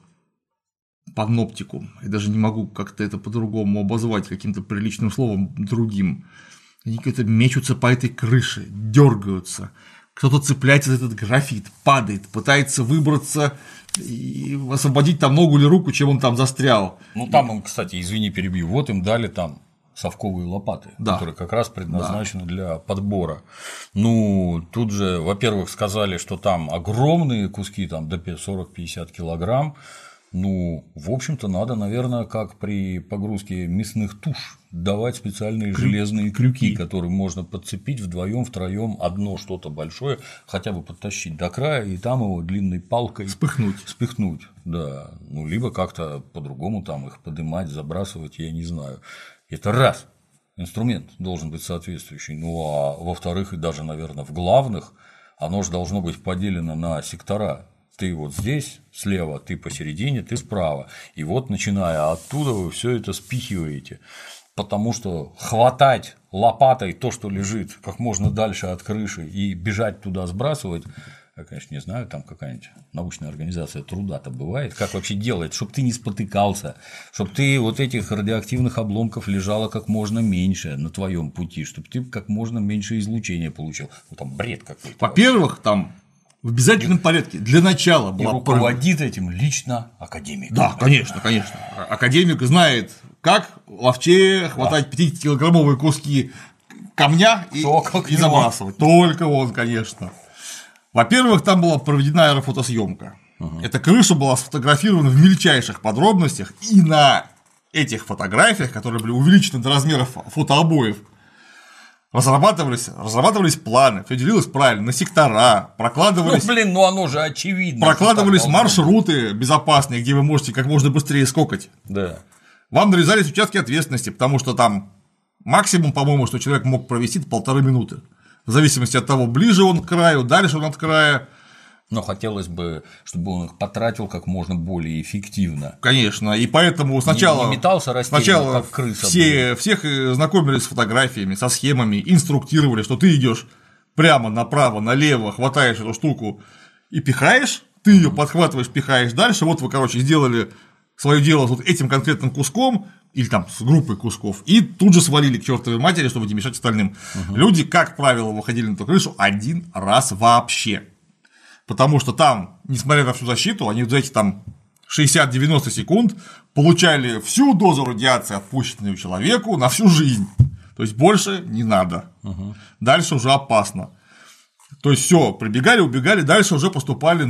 паноптикум. Я даже не могу как-то это по-другому обозвать каким-то приличным словом другим. Они какие-то мечутся по этой крыше, дергаются. Кто-то цепляется за этот графит, падает, пытается выбраться и освободить там ногу или руку, чем он там застрял. Ну, там им, кстати, извини, перебью, вот им дали там совковые лопаты, да, которые как раз предназначены для подбора. Ну, тут же, во-первых, сказали, что там огромные куски, там до 40-50 килограмм. Ну, в общем-то, надо, наверное, как при погрузке мясных туш, давать специальные железные крюки, которые можно подцепить вдвоем, втроем, одно что-то большое, хотя бы подтащить до края и там его длинной палкой спихнуть, да. Ну, либо как-то по-другому там их поднимать, забрасывать, я не знаю. Это раз. Инструмент должен быть соответствующий. Ну, а во-вторых, и даже, наверное, в главных оно же должно быть поделено на сектора. Ты вот здесь слева, ты посередине, ты справа. И вот, начиная оттуда, вы все это спихиваете. Потому что хватать лопатой то, что лежит как можно дальше от крыши, и бежать туда сбрасывать, я, конечно, не знаю, там какая-нибудь научная организация труда-то бывает, как вообще делать, чтобы ты не спотыкался, чтобы ты вот этих радиоактивных обломков лежало как можно меньше на твоем пути, чтобы ты как можно меньше излучения получил. Ну, там бред какой-то. Во-первых, там в обязательном порядке для начала была. И руководит этим лично академик. Да, конечно. Академик знает, как ловчее хватать 50-килограммовые куски камня и забрасывать. Только он, конечно. Во-первых, там была проведена аэрофотосъемка. Эта крыша была сфотографирована в мельчайших подробностях, и на этих фотографиях, которые были увеличены до размеров фотообоев, разрабатывались планы, все делилось правильно, на сектора, прокладывались. Ну оно же очевидно. Прокладывались маршруты безопасные, где вы можете как можно быстрее скокать. Да. Вам нарезались участки ответственности, потому что там максимум, по-моему, что человек мог провести, это 1,5 минуты. В зависимости от того, ближе он к краю, дальше он от края. Но хотелось бы, чтобы он их потратил как можно более эффективно. Конечно, и поэтому сначала, не метался растерянно, как крыса. Всех знакомились с фотографиями, со схемами, инструктировали, что ты идешь прямо направо, налево, хватаешь эту штуку и пихаешь, ты ее подхватываешь, пихаешь дальше. Вот вы, короче, сделали свое дело с вот этим конкретным куском, или там с группой кусков, и тут же свалили к чертовой матери, чтобы не мешать остальным. Люди, как правило, выходили на эту крышу один раз вообще. Потому что там, несмотря на всю защиту, они за эти там 60-90 секунд получали всю дозу радиации, отпущенную человеку, на всю жизнь. То есть больше не надо. Дальше уже опасно. То есть все, прибегали, убегали, дальше уже поступали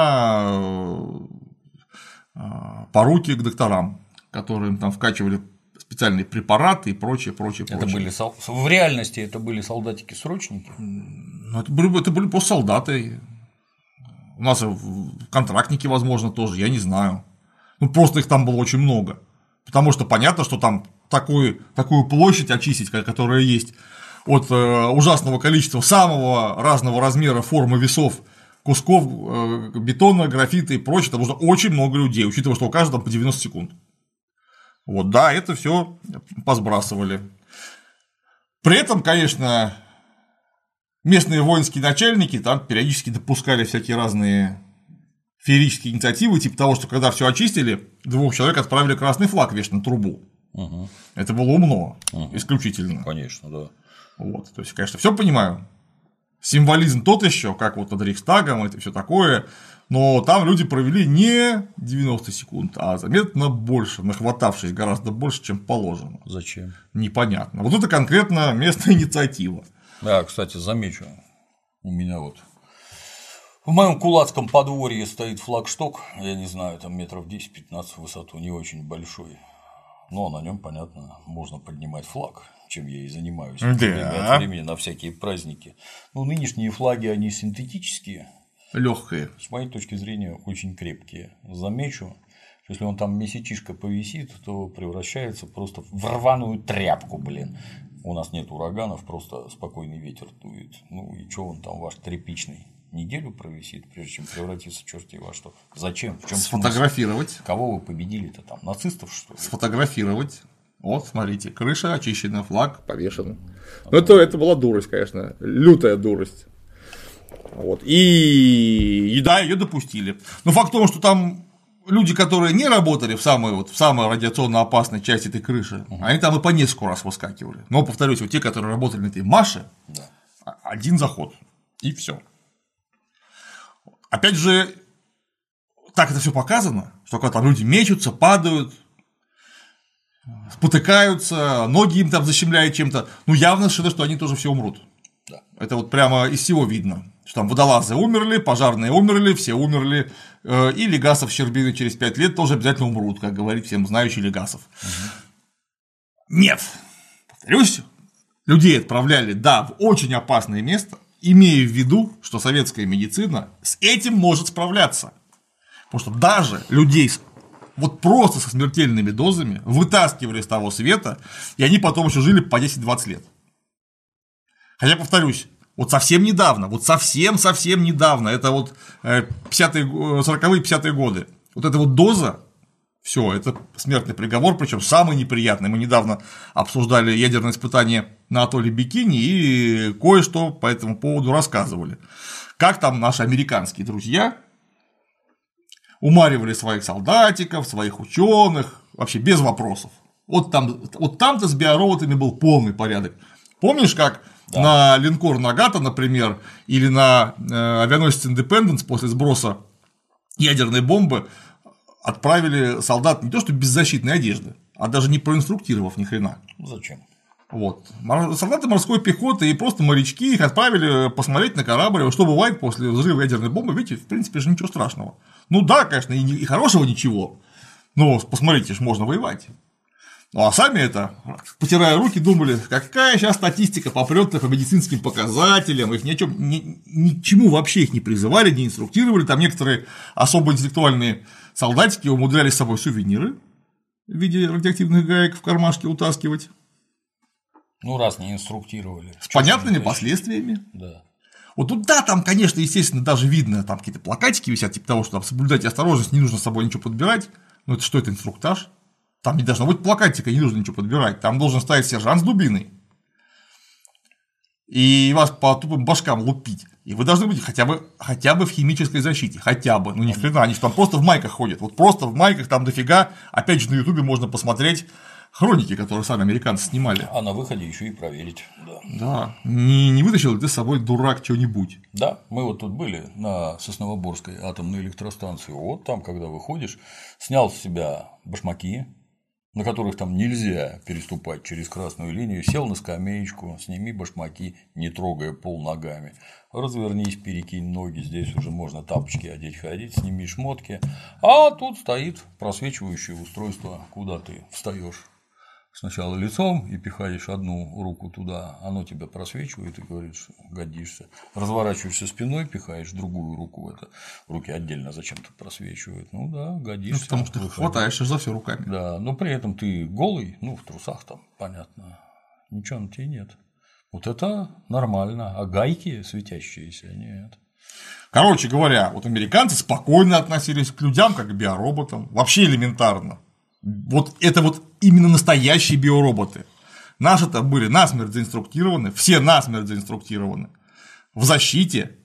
по руки к докторам, которые им там вкачивали специальные препараты и прочее. Это были в реальности это были солдатики-срочники? Ну, это были просто солдаты. У нас контрактники, возможно, тоже, я не знаю. Ну, просто их там было очень много. Потому что понятно, что там такую площадь очистить, которая есть от ужасного количества самого разного размера, формы, весов, кусков бетона, графита и прочее, там нужно очень много людей, учитывая, что у каждого по 90 секунд. Вот, да, это все посбрасывали. При этом, конечно, местные воинские начальники там периодически допускали всякие разные феерические инициативы, типа того, что когда все очистили, 2 человек отправили красный флаг вешать на трубу. Угу. Это было умно, исключительно. Конечно, да. Вот, то есть, конечно, все понимаю. Символизм тот еще, как вот над Рейхстагом, это все такое, но там люди провели не 90 секунд, а заметно больше, нахватавшись гораздо больше, чем положено. Зачем? Непонятно. Вот это конкретно местная инициатива. Да, кстати, замечу, у меня вот в моем кулацком подворье стоит флагшток, я не знаю, там метров 10-15 в высоту, не очень большой, но на нем, понятно, можно поднимать флаг, чем я и занимаюсь время от времени на всякие праздники. Ну, нынешние флаги, они синтетические, легкие. С моей точки зрения, очень крепкие. Замечу, что если он там месячишко повисит, то превращается просто в рваную тряпку, блин. У нас нет ураганов, просто спокойный ветер дует. Ну и что он там ваш тряпичный? Неделю провисит, прежде чем превратиться в черти во что. Зачем? В чем сфотографировать. Смысл? Кого вы победили-то там? Нацистов, что ли? Сфотографировать. Вот, смотрите, крыша очищена, флаг повешен. Ну, это была дурость, конечно, лютая дурость. Вот. И да, ее допустили. Но факт в том, что там люди, которые не работали в самой радиационно опасной части этой крыши, они там и по несколько раз выскакивали. Но, повторюсь, вот те, которые работали на этой Маше, один заход, и все. Опять же, так это все показано, что когда там люди мечутся, падают, спотыкаются, ноги им там защемляют чем-то, ну явно что они тоже все умрут. Да. Это вот прямо из всего видно, что там водолазы умерли, пожарные умерли, все умерли, и Легасов с Щербиной через 5 лет тоже обязательно умрут, как говорит всем знающий Легасов. Нет, повторюсь, людей отправляли, да, в очень опасное место, имея в виду, что советская медицина с этим может справляться. Потому что даже людей вот просто со смертельными дозами вытаскивали с того света, и они потом еще жили по 10-20 лет. Хотя, повторюсь, вот совсем недавно, совсем недавно, это вот 40-е, 50-е годы, вот эта вот доза, все, это смертный приговор, причем самый неприятный. Мы недавно обсуждали ядерное испытание на атолле Бикини и кое-что по этому поводу рассказывали. Как там наши американские друзья умаривали своих солдатиков, своих ученых, вообще без вопросов. Вот там-то с биороботами был полный порядок. Помнишь, как на линкор Нагата, например, или на авианосец Индепенденс после сброса ядерной бомбы отправили солдат не то что без защитной одежды, а даже не проинструктировав ни хрена. Зачем? Вот. Солдаты морской пехоты и просто морячки их отправили посмотреть на корабль, что бывает после взрыва ядерной бомбы. Видите, в принципе же ничего страшного. Ну да, конечно, и хорошего ничего, но посмотрите, ж можно воевать. Ну а сами это, потирая руки, думали, какая сейчас статистика попрёт по медицинским показателям, их ни к чему вообще их не призывали, не инструктировали, там некоторые особо интеллектуальные солдатики умудрялись с собой сувениры в виде радиоактивных гаек в кармашке утаскивать. Ну, раз не инструктировали. С понятными последствиями. Да. Вот тут, да, там, конечно, естественно, даже видно, там какие-то плакатики висят, типа того, что там соблюдайте осторожность, не нужно с собой ничего подбирать. Но это что, это инструктаж? Там не должно быть плакатика, не нужно ничего подбирать. Там должен стоять сержант с дубиной. И вас по тупым башкам лупить. И вы должны быть хотя бы в химической защите. Хотя бы. Ну ни хрена, они там просто в майках ходят. Вот просто в майках там дофига. Опять же, на Ютубе можно посмотреть хроники, которые сами американцы снимали. А на выходе еще и проверить. Да. Да. Не вытащил ли ты с собой, дурак, что-нибудь? Да, мы вот тут были на Сосновоборской атомной электростанции. Вот там, когда выходишь, снял с себя башмаки, на которых там нельзя переступать через красную линию, сел на скамеечку, сними башмаки, не трогая пол ногами, развернись, перекинь ноги, здесь уже можно тапочки одеть, ходить, сними шмотки, а тут стоит просвечивающее устройство, куда ты встаешь сначала лицом и пихаешь одну руку туда, оно тебя просвечивает и говоришь, годишься. Разворачиваешься спиной, пихаешь другую руку, это руки отдельно зачем-то просвечивают. Ну да, годишься. Потому что ты хватаешься за все руками. Да, но при этом ты голый, ну, в трусах там, понятно, ничего на тебе нет. Вот это нормально, а гайки светящиеся нет. Короче говоря, вот американцы спокойно относились к людям как к биороботам, вообще элементарно. Вот это вот именно настоящие биороботы. Наши-то были насмерть заинструктированы, все насмерть заинструктированы в защите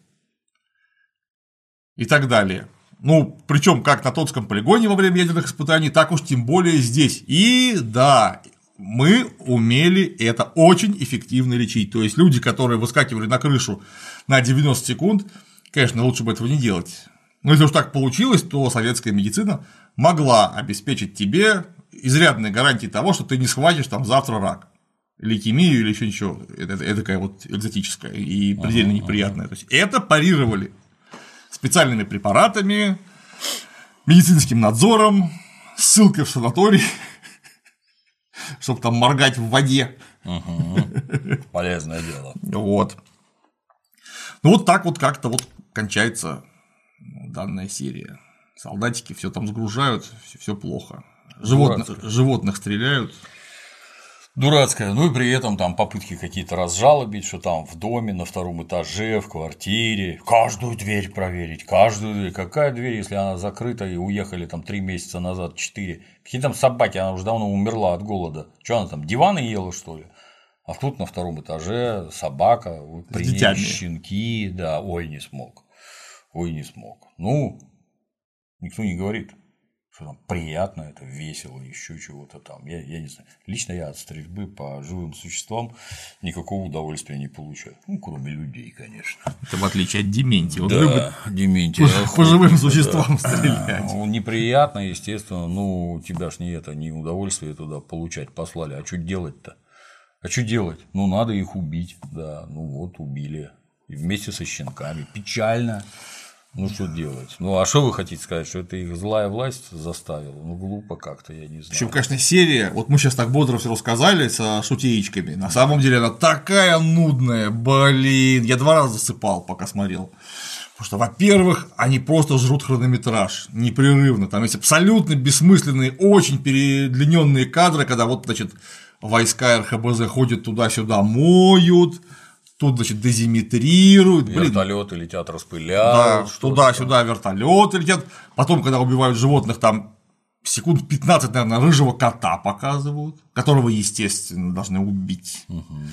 и так далее. Ну, причем как на Тотском полигоне во время ядерных испытаний, так уж тем более здесь. И да, мы умели это очень эффективно лечить. То есть люди, которые выскакивали на крышу на 90 секунд, конечно, лучше бы этого не делать. Но если уж так получилось, то советская медицина могла обеспечить тебе изрядные гарантии того, что ты не схватишь там завтра рак, лейкемию или еще ничего. Это такая вот экзотическая и предельно неприятная. То есть это парировали специальными препаратами, медицинским надзором, ссылкой в санаторий, чтобы там моргать в воде. Полезное дело. Вот. Ну вот так вот как-то вот кончается данная серия. Солдатики все там сгружают, все плохо. Животных стреляют. Дурацкая, ну и при этом там попытки какие-то разжалобить, что там в доме, на втором этаже, в квартире, каждую дверь проверить, каждую дверь. Какая дверь, если она закрыта и уехали там 3 месяца назад, 4? Какие там собаки, она уже давно умерла от голода. Что она там, диваны ела, что ли? А тут на втором этаже собака, при ней щенки, да, ой, не смог. Ну, никто не говорит, что там приятно, это весело, еще чего-то там. Я не знаю. Лично я от стрельбы по живым существам никакого удовольствия не получаю. Ну, кроме людей, конечно. Это в отличие от Дементия. Он да, любит Дементия по живым существам стрелять. Ну, неприятно, естественно. Ну, у тебя ж не удовольствие туда получать послали. А что делать-то? А что делать? Ну, надо их убить. Да, ну вот, убили. И вместе со щенками. Печально. Ну, что делать? Ну, а что вы хотите сказать, что это их злая власть заставила? Ну, глупо как-то, я не знаю. Причем, конечно, серия, вот мы сейчас так бодро все рассказали со шутеечками, на самом деле она такая нудная, блин, я 2 раза засыпал, пока смотрел. Потому что, во-первых, они просто жрут хронометраж непрерывно, там есть абсолютно бессмысленные, очень передлиненные кадры, когда вот, значит, войска РХБЗ ходят туда-сюда, моют. Тут, значит, дезиметрируют. Вертолеты летят, распыляют. Да, туда-сюда вертолеты летят. Потом, когда убивают животных, там секунд 15, наверное, рыжего кота показывают, которого, естественно, должны убить.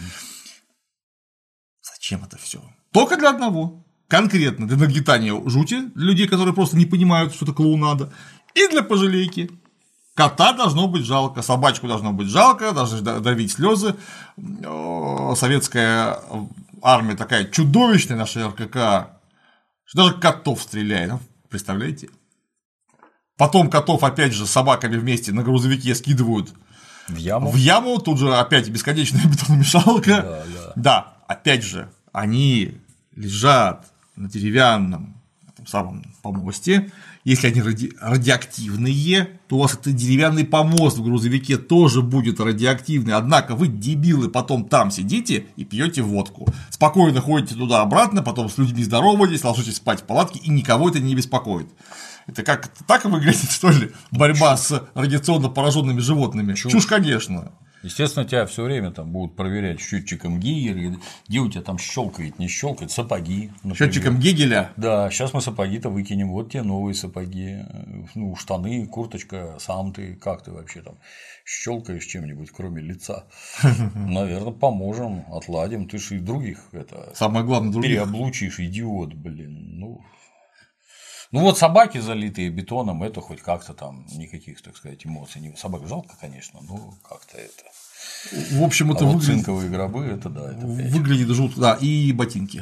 Зачем это все? Только для одного. Конкретно для нагнетания жути для людей, которые просто не понимают, что это клоунада, и для пожалейки. Кота должно быть жалко, собачку должно быть жалко, даже давить слезы. Советская армия такая чудовищная, наша РКК, что даже котов стреляет, представляете? Потом котов, опять же, с собаками вместе на грузовике скидывают в яму, тут же опять бесконечная бетономешалка. Да, опять же, они лежат на деревянном самом помосте. Если они радиоактивные, то у вас этот деревянный помост в грузовике тоже будет радиоактивный. Однако вы, дебилы, потом там сидите и пьете водку. Спокойно ходите туда-обратно, потом с людьми здороваетесь, ложитесь спать в палатке, и никого это не беспокоит. Это как так выглядит, что ли, борьба с радиационно пораженными животными? Чушь, конечно. Естественно, тебя все время там будут проверять счетчиком Гейгеля, где у тебя там щелкает, не щелкает, сапоги. Счетчиком Гегеля? Да, сейчас мы сапоги-то выкинем, вот те новые сапоги, ну, штаны, курточка, сам ты, как ты вообще там щелкаешь чем-нибудь, кроме лица? Наверное, поможем, отладим, ты же и других это. Самое главное, других. Переоблучишь, идиот, блин, Ну вот собаки, залитые бетоном, это хоть как-то там никаких, так сказать, эмоций. Собак жалко, конечно, но как-то это. В общем, это вот цинковые гробы, это да. Это выглядит жутко, да, и ботинки.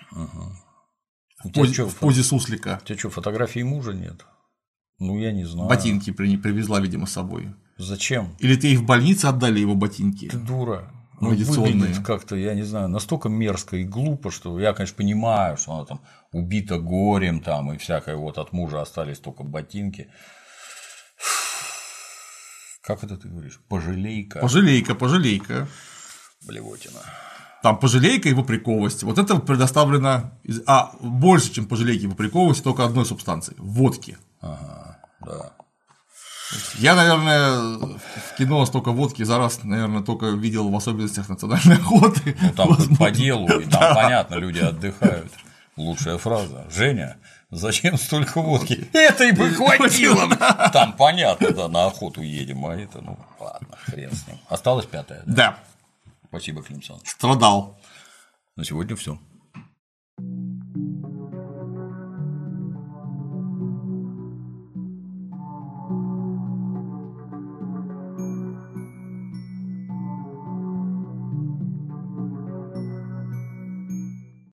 В позе суслика. У тебя что, фотографии мужа нет? Ну, я не знаю. Ботинки привезла, видимо, с собой. Зачем? Или ты ей в больнице отдали его ботинки? Ты дура. Ну, выглядит как-то, я не знаю, настолько мерзко и глупо, что я, конечно, понимаю, что она там убита горем там и всякое, вот от мужа остались только ботинки. Как это ты говоришь? Пожалейка. Пожалейка. Блевотина. Там пожалейка и вопрековость. Вот это предоставлено. Больше, чем пожалейки и вопрековость, только одной субстанции – водки. Ага, да. Я, наверное, в кино столько водки за раз, наверное, только видел в особенностях национальной охоты. Ну, там хоть по делу, и там понятно, люди отдыхают. Лучшая фраза. Женя, зачем столько водки? Этой бы хватило. Там понятно, да, на охоту едем, а это, ну, ладно, хрен с ним. Осталось 5-е? Да. Спасибо, Клим Александрович. Страдал. На сегодня все.